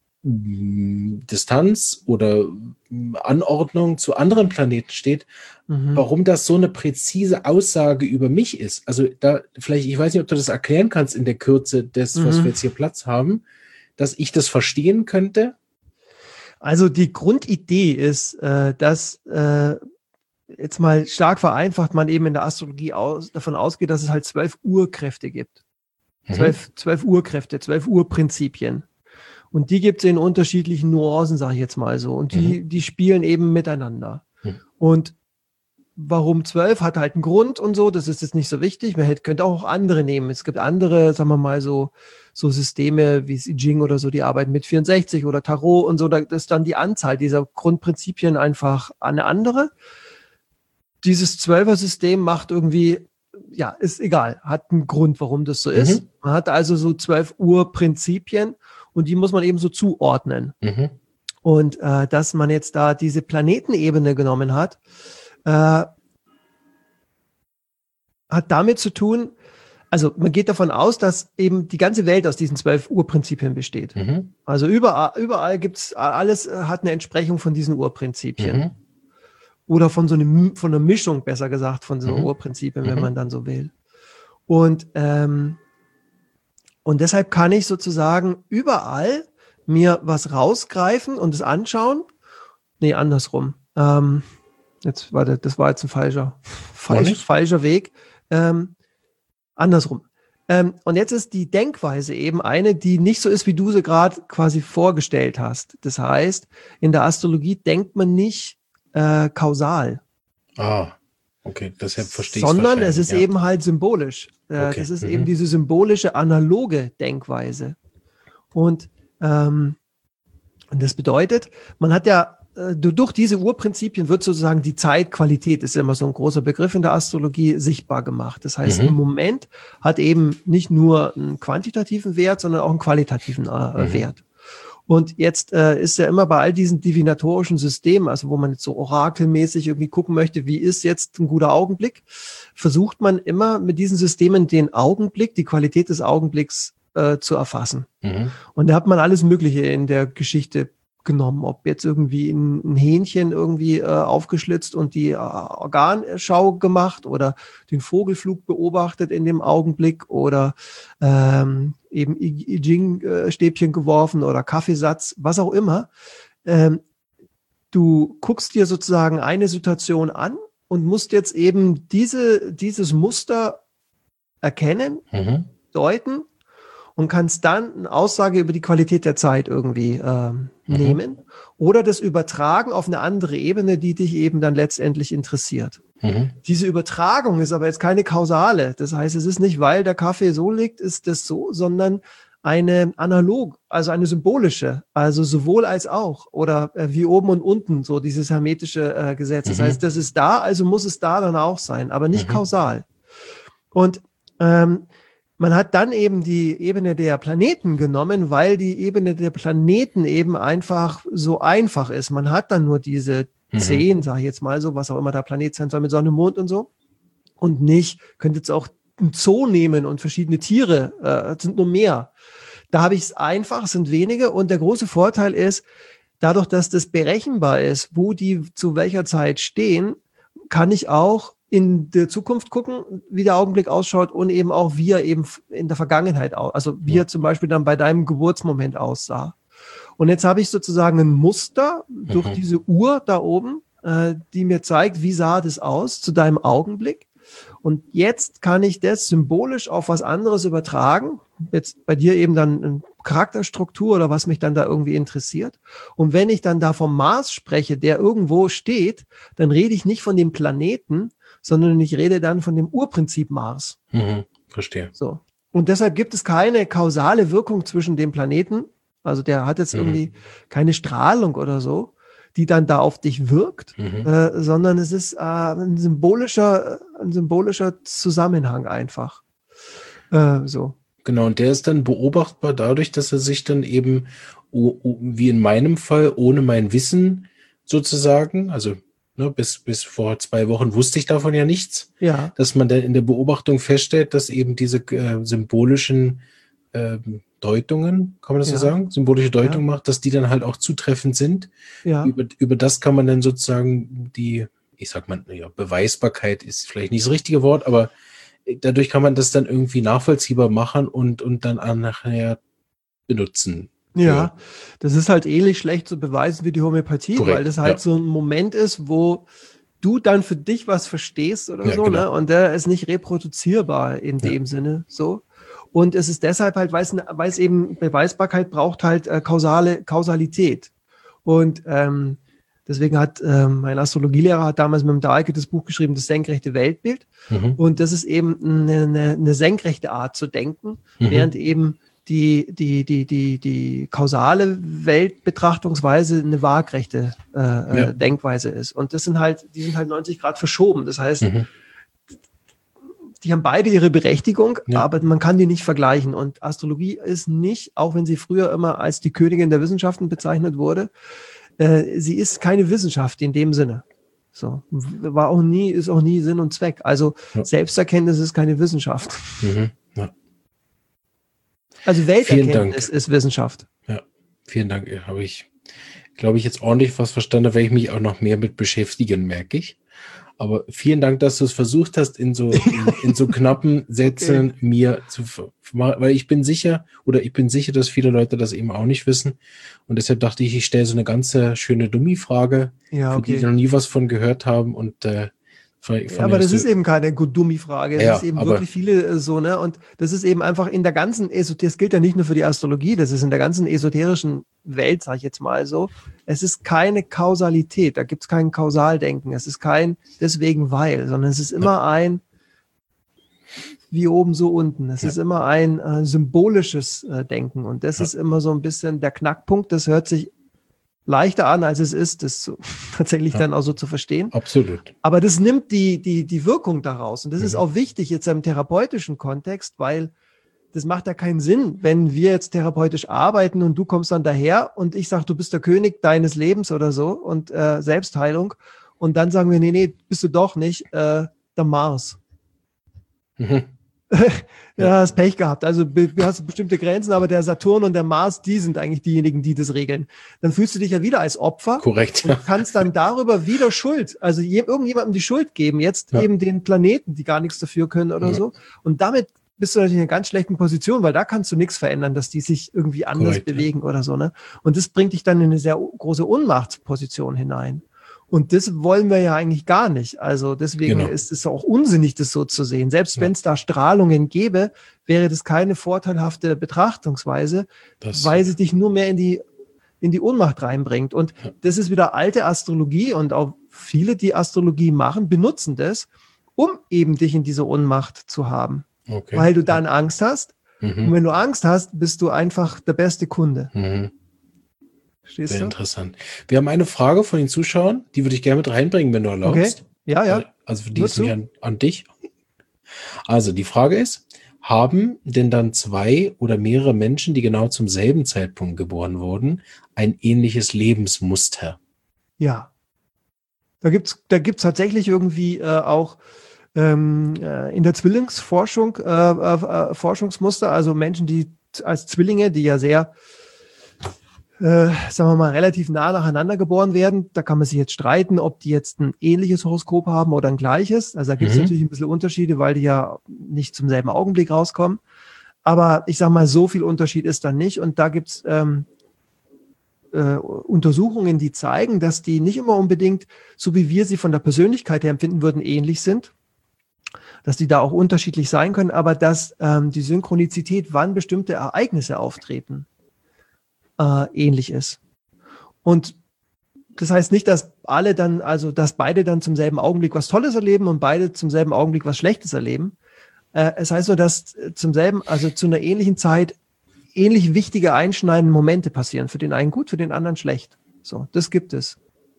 Distanz oder Anordnung zu anderen Planeten steht, warum das so eine präzise Aussage über mich ist. Also da vielleicht, ich weiß nicht, ob du das erklären kannst in der Kürze des, was wir jetzt hier Platz haben, dass ich das verstehen könnte. Also die Grundidee ist, dass jetzt mal stark vereinfacht man eben in der Astrologie davon ausgeht, dass es halt 12 Urkräfte gibt. 12 Urkräfte, 12 Urprinzipien. Und die gibt es in unterschiedlichen Nuancen, sage ich jetzt mal so. Und die spielen eben miteinander. Und warum 12 hat halt einen Grund und so, das ist jetzt nicht so wichtig. Man könnte auch andere nehmen. Es gibt andere, sagen wir mal so Systeme wie I Ching oder so, die arbeiten mit 64 oder Tarot und so. Da ist dann die Anzahl dieser Grundprinzipien einfach eine andere. Dieses 12er-System macht irgendwie, ja, ist egal, hat einen Grund, warum das so ist. Man hat also so 12 Urprinzipien. Und die muss man eben so zuordnen. Und dass man jetzt da diese Planetenebene genommen hat, hat damit zu tun, also man geht davon aus, dass eben die ganze Welt aus diesen 12 Urprinzipien besteht. Also überall gibt's, alles hat eine Entsprechung von diesen Urprinzipien. Oder von einer Mischung, besser gesagt, von so Urprinzipien, wenn man dann so will. Und deshalb kann ich sozusagen überall mir was rausgreifen und es anschauen. Nee, andersrum. Das war jetzt ein falscher Weg. Andersrum. Und jetzt ist die Denkweise eben eine, die nicht so ist, wie du sie gerade quasi vorgestellt hast. Das heißt, in der Astrologie denkt man nicht kausal. Okay, deshalb verstehe ich es. Sondern es ist eben halt symbolisch. Okay. Das ist eben diese symbolische, analoge Denkweise. Und das bedeutet, man hat ja, durch diese Urprinzipien wird sozusagen die Zeitqualität, ist immer so ein großer Begriff in der Astrologie, sichtbar gemacht. Das heißt, ein Moment hat eben nicht nur einen quantitativen Wert, sondern auch einen qualitativen Wert. Und jetzt ist ja immer bei all diesen divinatorischen Systemen, also wo man jetzt so orakelmäßig irgendwie gucken möchte, wie ist jetzt ein guter Augenblick, versucht man immer mit diesen Systemen den Augenblick, die Qualität des Augenblicks zu erfassen. Und da hat man alles Mögliche in der Geschichte genommen, ob jetzt irgendwie ein Hähnchen irgendwie aufgeschlitzt und die Organschau gemacht oder den Vogelflug beobachtet in dem Augenblick oder eben I Ching-Stäbchen geworfen oder Kaffeesatz, was auch immer. Du guckst dir sozusagen eine Situation an und musst jetzt eben dieses Muster erkennen, deuten und kannst dann eine Aussage über die Qualität der Zeit irgendwie nehmen oder das übertragen auf eine andere Ebene, die dich eben dann letztendlich interessiert. Diese Übertragung ist aber jetzt keine kausale. Das heißt, es ist nicht, weil der Kaffee so liegt, ist das so, sondern eine analog, also eine symbolische, also sowohl als auch oder wie oben und unten, so dieses hermetische Gesetz. Das heißt, das ist da, also muss es da dann auch sein, aber nicht kausal. Und man hat dann eben die Ebene der Planeten genommen, weil die Ebene der Planeten eben einfach so einfach ist. Man hat dann nur diese 10, sage ich jetzt mal so, was auch immer der Planet sein soll, mit Sonne, Mond und so. Und nicht, könnt jetzt auch ein Zoo nehmen und verschiedene Tiere, sind nur mehr. Da habe ich es einfach, es sind wenige. Und der große Vorteil ist, dadurch, dass das berechenbar ist, wo die zu welcher Zeit stehen, kann ich auch in der Zukunft gucken, wie der Augenblick ausschaut und eben auch, wie er eben in der Vergangenheit aussah. Also wie er zum Beispiel dann bei deinem Geburtsmoment aussah. Und jetzt habe ich sozusagen ein Muster durch diese Uhr da oben, die mir zeigt, wie sah das aus zu deinem Augenblick. Und jetzt kann ich das symbolisch auf was anderes übertragen. Jetzt bei dir eben dann eine Charakterstruktur oder was mich dann da irgendwie interessiert. Und wenn ich dann da vom Mars spreche, der irgendwo steht, dann rede ich nicht von dem Planeten, sondern ich rede dann von dem Urprinzip Mars. Verstehe. So. Und deshalb gibt es keine kausale Wirkung zwischen dem Planeten. Also der hat jetzt irgendwie keine Strahlung oder so, die dann da auf dich wirkt, sondern es ist ein symbolischer Zusammenhang einfach. So. Genau, und der ist dann beobachtbar dadurch, dass er sich dann eben, wie in meinem Fall, ohne mein Wissen sozusagen, also bis vor 2 Wochen wusste ich davon ja nichts, dass man dann in der Beobachtung feststellt, dass eben diese symbolischen Deutungen, kann man das so sagen, symbolische Deutung macht, dass die dann halt auch zutreffend sind. Ja. Über das kann man dann sozusagen ich sag mal, Beweisbarkeit ist vielleicht nicht das richtige Wort, aber dadurch kann man das dann irgendwie nachvollziehbar machen und dann nachher benutzen. Ja, das ist halt ähnlich schlecht zu beweisen wie die Homöopathie, korrekt, weil das halt so ein Moment ist, wo du dann für dich was verstehst oder so, genau. Ne? Und der ist nicht reproduzierbar in dem Sinne, so. Und es ist deshalb halt, weil es eben Beweisbarkeit braucht halt Kausalität. Und deswegen hat mein Astrologielehrer damals mit dem Dahlke das Buch geschrieben, das senkrechte Weltbild. Und das ist eben eine senkrechte Art zu denken, während eben die kausale Weltbetrachtungsweise eine waagrechte Denkweise ist. Und die sind halt 90 Grad verschoben. Das heißt, die haben beide ihre Berechtigung, aber man kann die nicht vergleichen. Und Astrologie ist nicht, auch wenn sie früher immer als die Königin der Wissenschaften bezeichnet wurde, sie ist keine Wissenschaft in dem Sinne. So, ist auch nie Sinn und Zweck. Also Selbsterkenntnis ist keine Wissenschaft. Also Welterkenntnis ist Wissenschaft. Ja, vielen Dank. Habe ich, glaube ich, jetzt ordentlich was verstanden, da werde ich mich auch noch mehr mit beschäftigen, merke ich. Aber vielen Dank, dass du es versucht hast, in so knappen Sätzen mir zu machen, weil ich bin sicher, dass viele Leute das eben auch nicht wissen. Und deshalb dachte ich stelle so eine ganz schöne Dummi-Frage, für die noch nie was von gehört haben. Und aber das ist eben keine Dummi-Frage. Es ist eben wirklich viele so, ne? Und das ist eben einfach in der ganzen das gilt ja nicht nur für die Astrologie, das ist in der ganzen esoterischen Welt, sage ich jetzt mal so. Es ist keine Kausalität, da gibt es kein Kausaldenken. Es ist kein deswegen weil, sondern es ist immer ein wie oben so unten. Es ist immer ein symbolisches Denken. Und das ist immer so ein bisschen der Knackpunkt. Das hört sich leichter an, als es ist, das tatsächlich dann auch so zu verstehen. Absolut. Aber das nimmt die Wirkung daraus. Und das ist auch wichtig jetzt im therapeutischen Kontext, weil das macht ja keinen Sinn, wenn wir jetzt therapeutisch arbeiten und du kommst dann daher und ich sage, du bist der König deines Lebens oder so und Selbstheilung. Und dann sagen wir, nee, bist du doch nicht, der Mars. Mhm. Ja, hast Pech gehabt. Also du hast bestimmte Grenzen, aber der Saturn und der Mars, die sind eigentlich diejenigen, die das regeln. Dann fühlst du dich ja wieder als Opfer. Korrekt. Und kannst dann darüber wieder Schuld, also irgendjemandem die Schuld geben, jetzt eben den Planeten, die gar nichts dafür können oder so. Und damit bist du natürlich in einer ganz schlechten Position, weil da kannst du nichts verändern, dass die sich irgendwie anders bewegen oder so. Ne? Und das bringt dich dann in eine sehr große Ohnmachtsposition hinein. Und das wollen wir ja eigentlich gar nicht. Also deswegen ist es auch unsinnig, das so zu sehen. Selbst wenn es da Strahlungen gäbe, wäre das keine vorteilhafte Betrachtungsweise, weil sie dich nur mehr in die Ohnmacht reinbringt. Und das ist wieder alte Astrologie und auch viele, die Astrologie machen, benutzen das, um eben dich in diese Ohnmacht zu haben. Okay. Weil du dann Angst hast. Und wenn du Angst hast, bist du einfach der beste Kunde. Verstehst du? Sehr interessant. Wir haben eine Frage von den Zuschauern, die würde ich gerne mit reinbringen, wenn du erlaubst. Okay. Ja. Also die ist nicht an dich. Also die Frage ist, haben denn dann zwei oder mehrere Menschen, die genau zum selben Zeitpunkt geboren wurden, ein ähnliches Lebensmuster? Ja. Da gibt's tatsächlich irgendwie auch in der Zwillingsforschung Forschungsmuster, also Menschen, die als Zwillinge, die ja sehr sagen wir mal, relativ nah nacheinander geboren werden. Da kann man sich jetzt streiten, ob die jetzt ein ähnliches Horoskop haben oder ein gleiches. Also da gibt es natürlich ein bisschen Unterschiede, weil die ja nicht zum selben Augenblick rauskommen. Aber ich sage mal, so viel Unterschied ist da nicht. Und da gibt es Untersuchungen, die zeigen, dass die nicht immer unbedingt, so wie wir sie von der Persönlichkeit her empfinden würden, ähnlich sind. Dass die da auch unterschiedlich sein können, aber dass die Synchronizität, wann bestimmte Ereignisse auftreten, ähnlich ist. Und das heißt nicht, dass dass beide dann zum selben Augenblick was Tolles erleben und beide zum selben Augenblick was Schlechtes erleben. Es heißt nur, dass zu einer ähnlichen Zeit ähnlich wichtige einschneidende Momente passieren. Für den einen gut, für den anderen schlecht. So, das gibt es.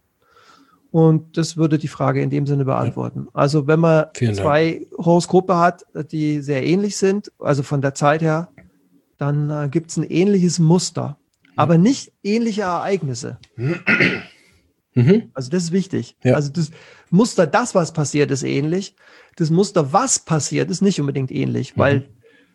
Und das würde die Frage in dem Sinne beantworten. Also wenn man zwei Horoskope hat, die sehr ähnlich sind, also von der Zeit her, dann gibt es ein ähnliches Muster. Aber nicht ähnliche Ereignisse. Also das ist wichtig. Ja. Also das Muster, was passiert, ist ähnlich. Das Muster, was passiert, ist nicht unbedingt ähnlich, weil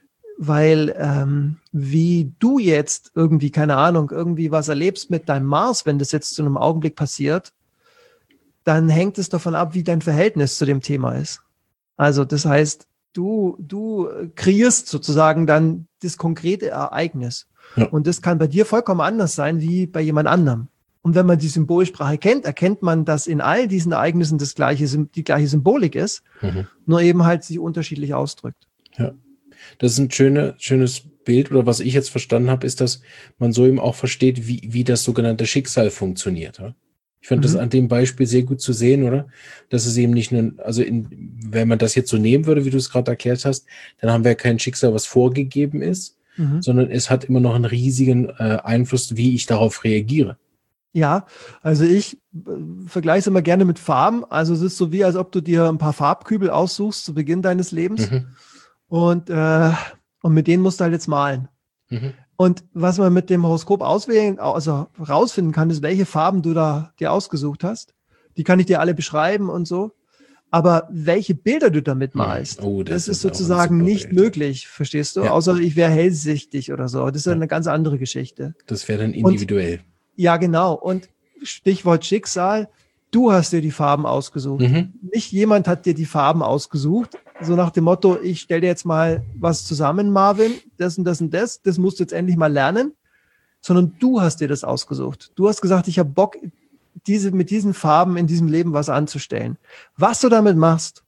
wie du jetzt irgendwie, keine Ahnung, irgendwie was erlebst mit deinem Mars, wenn das jetzt zu einem Augenblick passiert, dann hängt es davon ab, wie dein Verhältnis zu dem Thema ist. Also das heißt, du kreierst sozusagen dann das konkrete Ereignis. Ja. Und das kann bei dir vollkommen anders sein wie bei jemand anderem. Und wenn man die Symbolsprache kennt, erkennt man, dass in all diesen Ereignissen die gleiche Symbolik ist, nur eben halt sich unterschiedlich ausdrückt. Ja, das ist ein schönes Bild, oder was ich jetzt verstanden habe, ist, dass man so eben auch versteht, wie das sogenannte Schicksal funktioniert. Ja? Ich fand das an dem Beispiel sehr gut zu sehen, oder? Dass es eben nicht nur, wenn man das jetzt so nehmen würde, wie du es gerade erklärt hast, dann haben wir kein Schicksal, was vorgegeben ist, sondern es hat immer noch einen riesigen Einfluss, wie ich darauf reagiere. Ja, also ich vergleiche es immer gerne mit Farben. Also es ist so wie, als ob du dir ein paar Farbkübel aussuchst zu Beginn deines Lebens und mit denen musst du halt jetzt malen. Und was man mit dem Horoskop rausfinden kann, ist, welche Farben du da dir ausgesucht hast. Die kann ich dir alle beschreiben und so. Aber welche Bilder du damit malst, das ist sozusagen nicht möglich, verstehst du? Ja. Außer ich wäre hellsichtig oder so. Das ist eine ganz andere Geschichte. Das wäre dann individuell. Ja, genau. Und Stichwort Schicksal, du hast dir die Farben ausgesucht. Nicht jemand hat dir die Farben ausgesucht. So nach dem Motto, ich stelle dir jetzt mal was zusammen, Marvin, das und das und das musst du jetzt endlich mal lernen. Sondern du hast dir das ausgesucht. Du hast gesagt, ich habe Bock, mit diesen Farben in diesem Leben was anzustellen. Was du damit machst,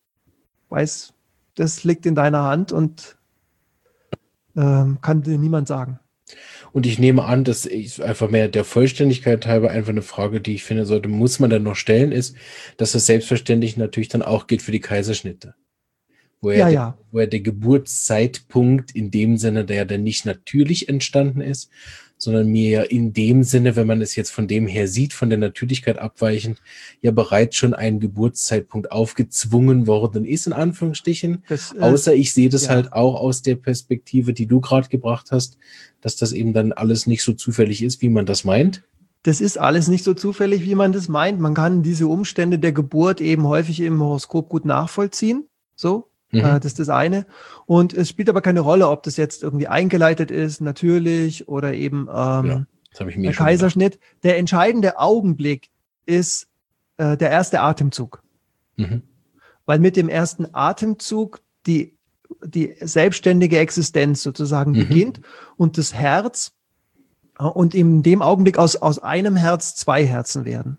das liegt in deiner Hand und kann dir niemand sagen. Und ich nehme an, dass ich einfach mehr der Vollständigkeit halber einfach eine Frage, die ich finde, muss man dann noch stellen, ist, dass das selbstverständlich natürlich dann auch gilt für die Kaiserschnitte. Wo der Geburtszeitpunkt in dem Sinne, der dann nicht natürlich entstanden ist, sondern mir ja in dem Sinne, wenn man es jetzt von dem her sieht, von der Natürlichkeit abweichend, ja bereits schon ein Geburtszeitpunkt aufgezwungen worden ist, in Anführungsstrichen. Außer ich sehe das halt auch aus der Perspektive, die du gerade gebracht hast, dass das eben dann alles nicht so zufällig ist, wie man das meint. Das ist alles nicht so zufällig, wie man das meint. Man kann diese Umstände der Geburt eben häufig im Horoskop gut nachvollziehen. So. Das ist das eine. Und es spielt aber keine Rolle, ob das jetzt irgendwie eingeleitet ist, natürlich, oder eben das habe ich mir der Kaiserschnitt. Der entscheidende Augenblick ist der erste Atemzug. Weil mit dem ersten Atemzug die selbstständige Existenz sozusagen beginnt und das Herz und in dem Augenblick aus einem Herz 2 Herzen werden.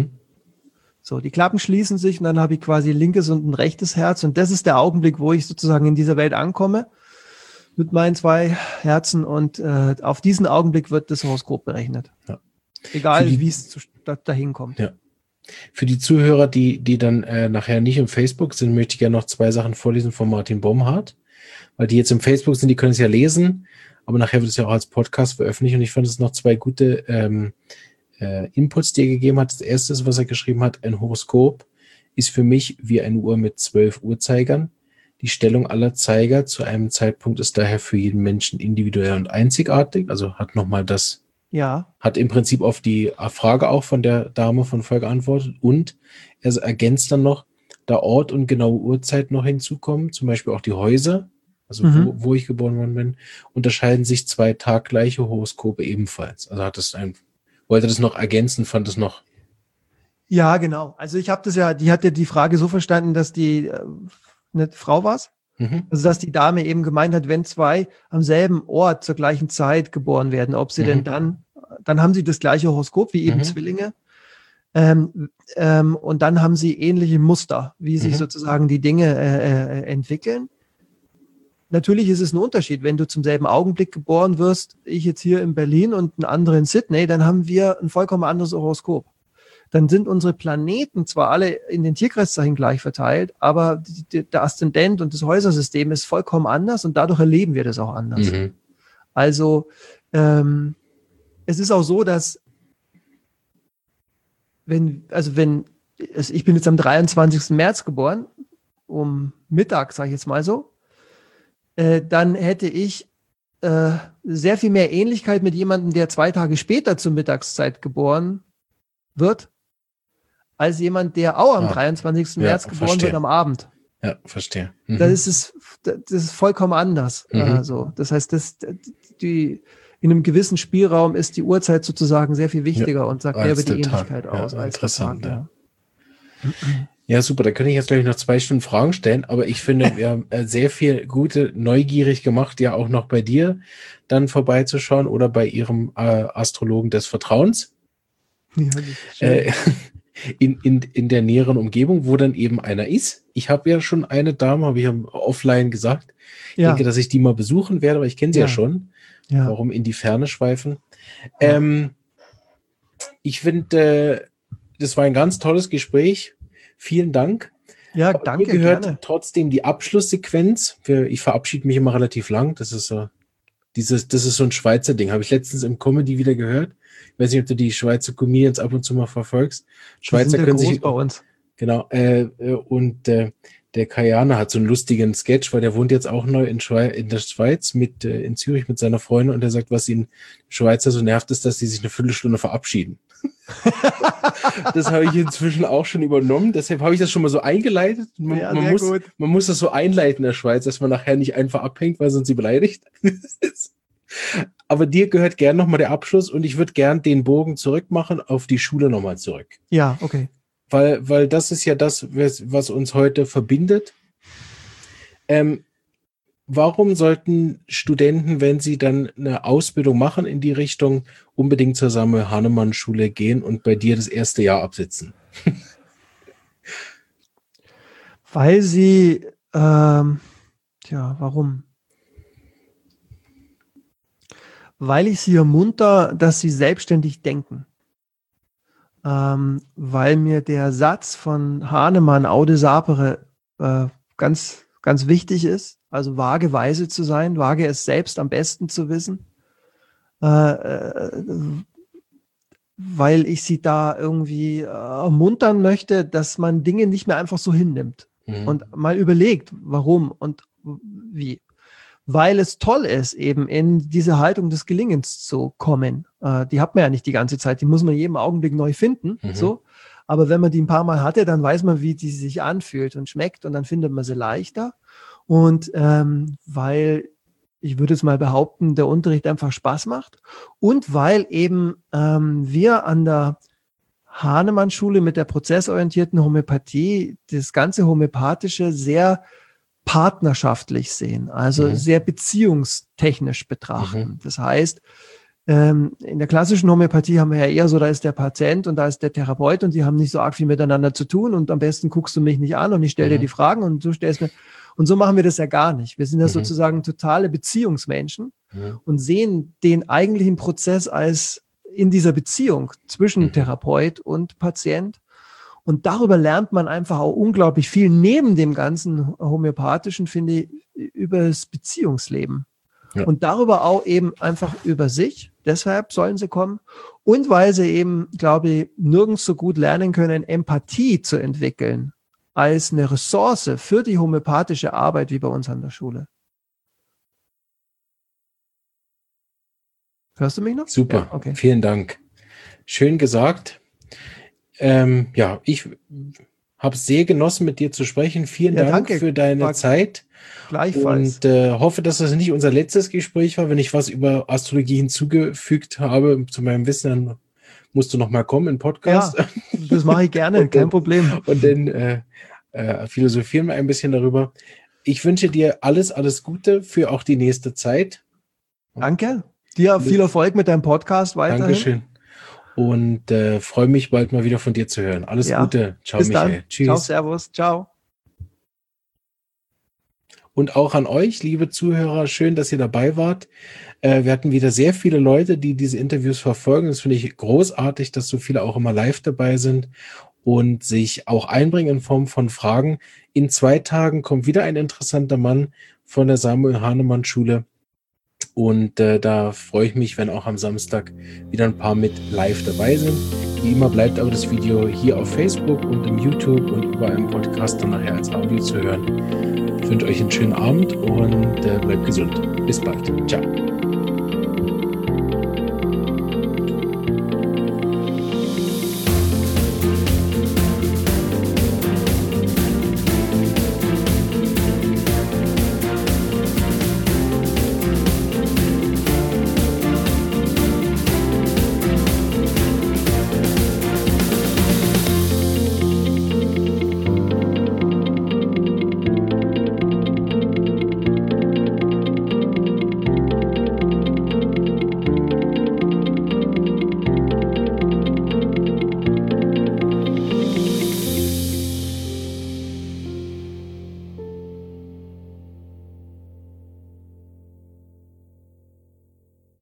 So, die Klappen schließen sich und dann habe ich quasi ein linkes und ein rechtes Herz und das ist der Augenblick, wo ich sozusagen in dieser Welt ankomme mit meinen 2 Herzen und auf diesen Augenblick wird das Horoskop berechnet. Ja. Egal, wie es dahin kommt. Ja. Für die Zuhörer, die dann nachher nicht im Facebook sind, möchte ich gerne noch 2 Sachen vorlesen von Martin Bomhardt, weil die jetzt im Facebook sind, die können es ja lesen, aber nachher wird es ja auch als Podcast veröffentlicht und ich fand es noch 2 gute Inputs, die er gegeben hat. Das erste, was er geschrieben hat, ein Horoskop ist für mich wie eine Uhr mit 12 Uhrzeigern. Die Stellung aller Zeiger zu einem Zeitpunkt ist daher für jeden Menschen individuell und einzigartig. Also hat nochmal das, hat im Prinzip auf die Frage auch von der Dame von Volk geantwortet und er ergänzt dann noch, da Ort und genaue Uhrzeit noch hinzukommen, zum Beispiel auch die Häuser, also wo ich geboren worden bin, unterscheiden sich 2 taggleiche Horoskope ebenfalls. Also wollte das noch ergänzen, fand es noch. Ja, genau. Also ich habe das ja, die hat ja die Frage so verstanden, dass die eine Frau war. Also dass die Dame eben gemeint hat, wenn 2 am selben Ort zur gleichen Zeit geboren werden, ob sie denn dann haben sie das gleiche Horoskop wie eben Zwillinge. Und dann haben sie ähnliche Muster, wie sich sozusagen die Dinge entwickeln. Natürlich ist es ein Unterschied, wenn du zum selben Augenblick geboren wirst, ich jetzt hier in Berlin und ein anderer in Sydney, dann haben wir ein vollkommen anderes Horoskop. Dann sind unsere Planeten zwar alle in den Tierkreiszeichen gleich verteilt, aber der Aszendent und das Häusersystem ist vollkommen anders und dadurch erleben wir das auch anders. Also es ist auch so, dass ich bin jetzt am 23. März geboren, um Mittag, sage ich jetzt mal so, dann hätte ich sehr viel mehr Ähnlichkeit mit jemandem, der 2 Tage später zur Mittagszeit geboren wird, als jemand, der auch am 23. März geboren wird am Abend. Ja, verstehe. Das ist vollkommen anders. Also, das heißt, in einem gewissen Spielraum ist die Uhrzeit sozusagen sehr viel wichtiger und sagt mehr über die Ähnlichkeit aus als der Tag. Ja, super. Da könnte ich jetzt gleich noch 2 Stunden Fragen stellen, aber ich finde, wir haben sehr viel neugierig gemacht, ja auch noch bei dir dann vorbeizuschauen oder bei ihrem Astrologen des Vertrauens. Ja, in der näheren Umgebung, wo dann eben einer ist. Ich habe ja schon eine Dame, habe ich offline gesagt. Ich denke, dass ich die mal besuchen werde, aber ich kenne sie ja schon. Ja. Warum in die Ferne schweifen? Ja. Ich finde, das war ein ganz tolles Gespräch. Vielen Dank. Ja, danke. Mir gehört gerne trotzdem die Abschlusssequenz. Ich verabschiede mich immer relativ lang. Das ist so ein Schweizer Ding. Habe ich letztens im Comedy wieder gehört. Ich weiß nicht, ob du die Schweizer Comedians ab und zu mal verfolgst. Schweizer können sich bei uns. Genau. Der Kayana hat so einen lustigen Sketch, weil der wohnt jetzt auch neu in der Schweiz in Zürich mit seiner Freundin und er sagt, was ihn Schweizer so nervt, ist, dass sie sich eine Viertelstunde verabschieden. Das habe ich inzwischen auch schon übernommen. Deshalb habe ich das schon mal so eingeleitet. Man muss das so einleiten in der Schweiz, dass man nachher nicht einfach abhängt, weil sonst sie beleidigt. Aber dir gehört gern nochmal der Abschluss und ich würde gern den Bogen zurückmachen auf die Schule nochmal zurück. Ja, okay. Weil das ist ja das, was uns heute verbindet. Warum sollten Studenten, wenn sie dann eine Ausbildung machen in die Richtung, unbedingt zur Samuel Hahnemann Schule gehen und bei dir das erste Jahr absitzen? Weil sie, warum? Weil ich sie ermunter, dass sie selbstständig denken. Weil mir der Satz von Hahnemann, Aude sapere, ganz, ganz wichtig ist. Also wage weise zu sein, wage es selbst am besten zu wissen. weil ich sie da irgendwie ermuntern möchte, dass man Dinge nicht mehr einfach so hinnimmt und mal überlegt, warum und wie. Weil es toll ist, eben in diese Haltung des Gelingens zu kommen. Die hat man ja nicht die ganze Zeit, die muss man jeden Augenblick neu finden. So. Aber wenn man die ein paar Mal hatte, dann weiß man, wie die sich anfühlt und schmeckt und dann findet man sie leichter. Und weil, ich würde jetzt mal behaupten, der Unterricht einfach Spaß macht und weil eben wir an der Hahnemann-Schule mit der prozessorientierten Homöopathie das ganze Homöopathische sehr partnerschaftlich sehen, also sehr beziehungstechnisch betrachten. Das heißt, in der klassischen Homöopathie haben wir ja eher so, da ist der Patient und da ist der Therapeut und die haben nicht so arg viel miteinander zu tun und am besten guckst du mich nicht an und ich stelle dir die Fragen und du stellst mir, und so machen wir das ja gar nicht. Wir sind ja sozusagen totale Beziehungsmenschen und sehen den eigentlichen Prozess als in dieser Beziehung zwischen Therapeut und Patient. Und darüber lernt man einfach auch unglaublich viel neben dem ganzen Homöopathischen, finde ich, über das Beziehungsleben. Ja. Und darüber auch eben einfach über sich. Deshalb sollen sie kommen. Und weil sie eben, glaube ich, nirgends so gut lernen können, Empathie zu entwickeln als eine Ressource für die homöopathische Arbeit wie bei uns an der Schule. Hörst du mich noch? Super, ja, okay. Vielen Dank. Schön gesagt. Ja, ich habe sehr genossen, mit dir zu sprechen. Vielen Dank danke. Für deine Zeit. Gleichfalls. Und hoffe, dass das nicht unser letztes Gespräch war. Wenn ich was über Astrologie hinzugefügt habe zu meinem Wissen, dann musst du noch mal kommen in Podcast. Ja, das mache ich gerne, kein Problem. Und dann philosophieren wir ein bisschen darüber. Ich wünsche dir alles Gute für auch die nächste Zeit. Danke. Dir viel Erfolg mit deinem Podcast weiterhin. Dankeschön. Und freue mich, bald mal wieder von dir zu hören. Alles Gute. Ciao, bis Michael. Dann. Tschüss. Ciao, servus. Ciao. Und auch an euch, liebe Zuhörer, schön, dass ihr dabei wart. Wir hatten wieder sehr viele Leute, die diese Interviews verfolgen. Das finde ich großartig, dass so viele auch immer live dabei sind und sich auch einbringen in Form von Fragen. In 2 Tagen kommt wieder ein interessanter Mann von der Samuel Hahnemann Schule. Und da freue ich mich, wenn auch am Samstag wieder ein paar mit live dabei sind. Wie immer bleibt aber das Video hier auf Facebook und im YouTube und überall im Podcast dann nachher als Audio zu hören. Ich wünsche euch einen schönen Abend und bleibt gesund. Bis bald. Ciao.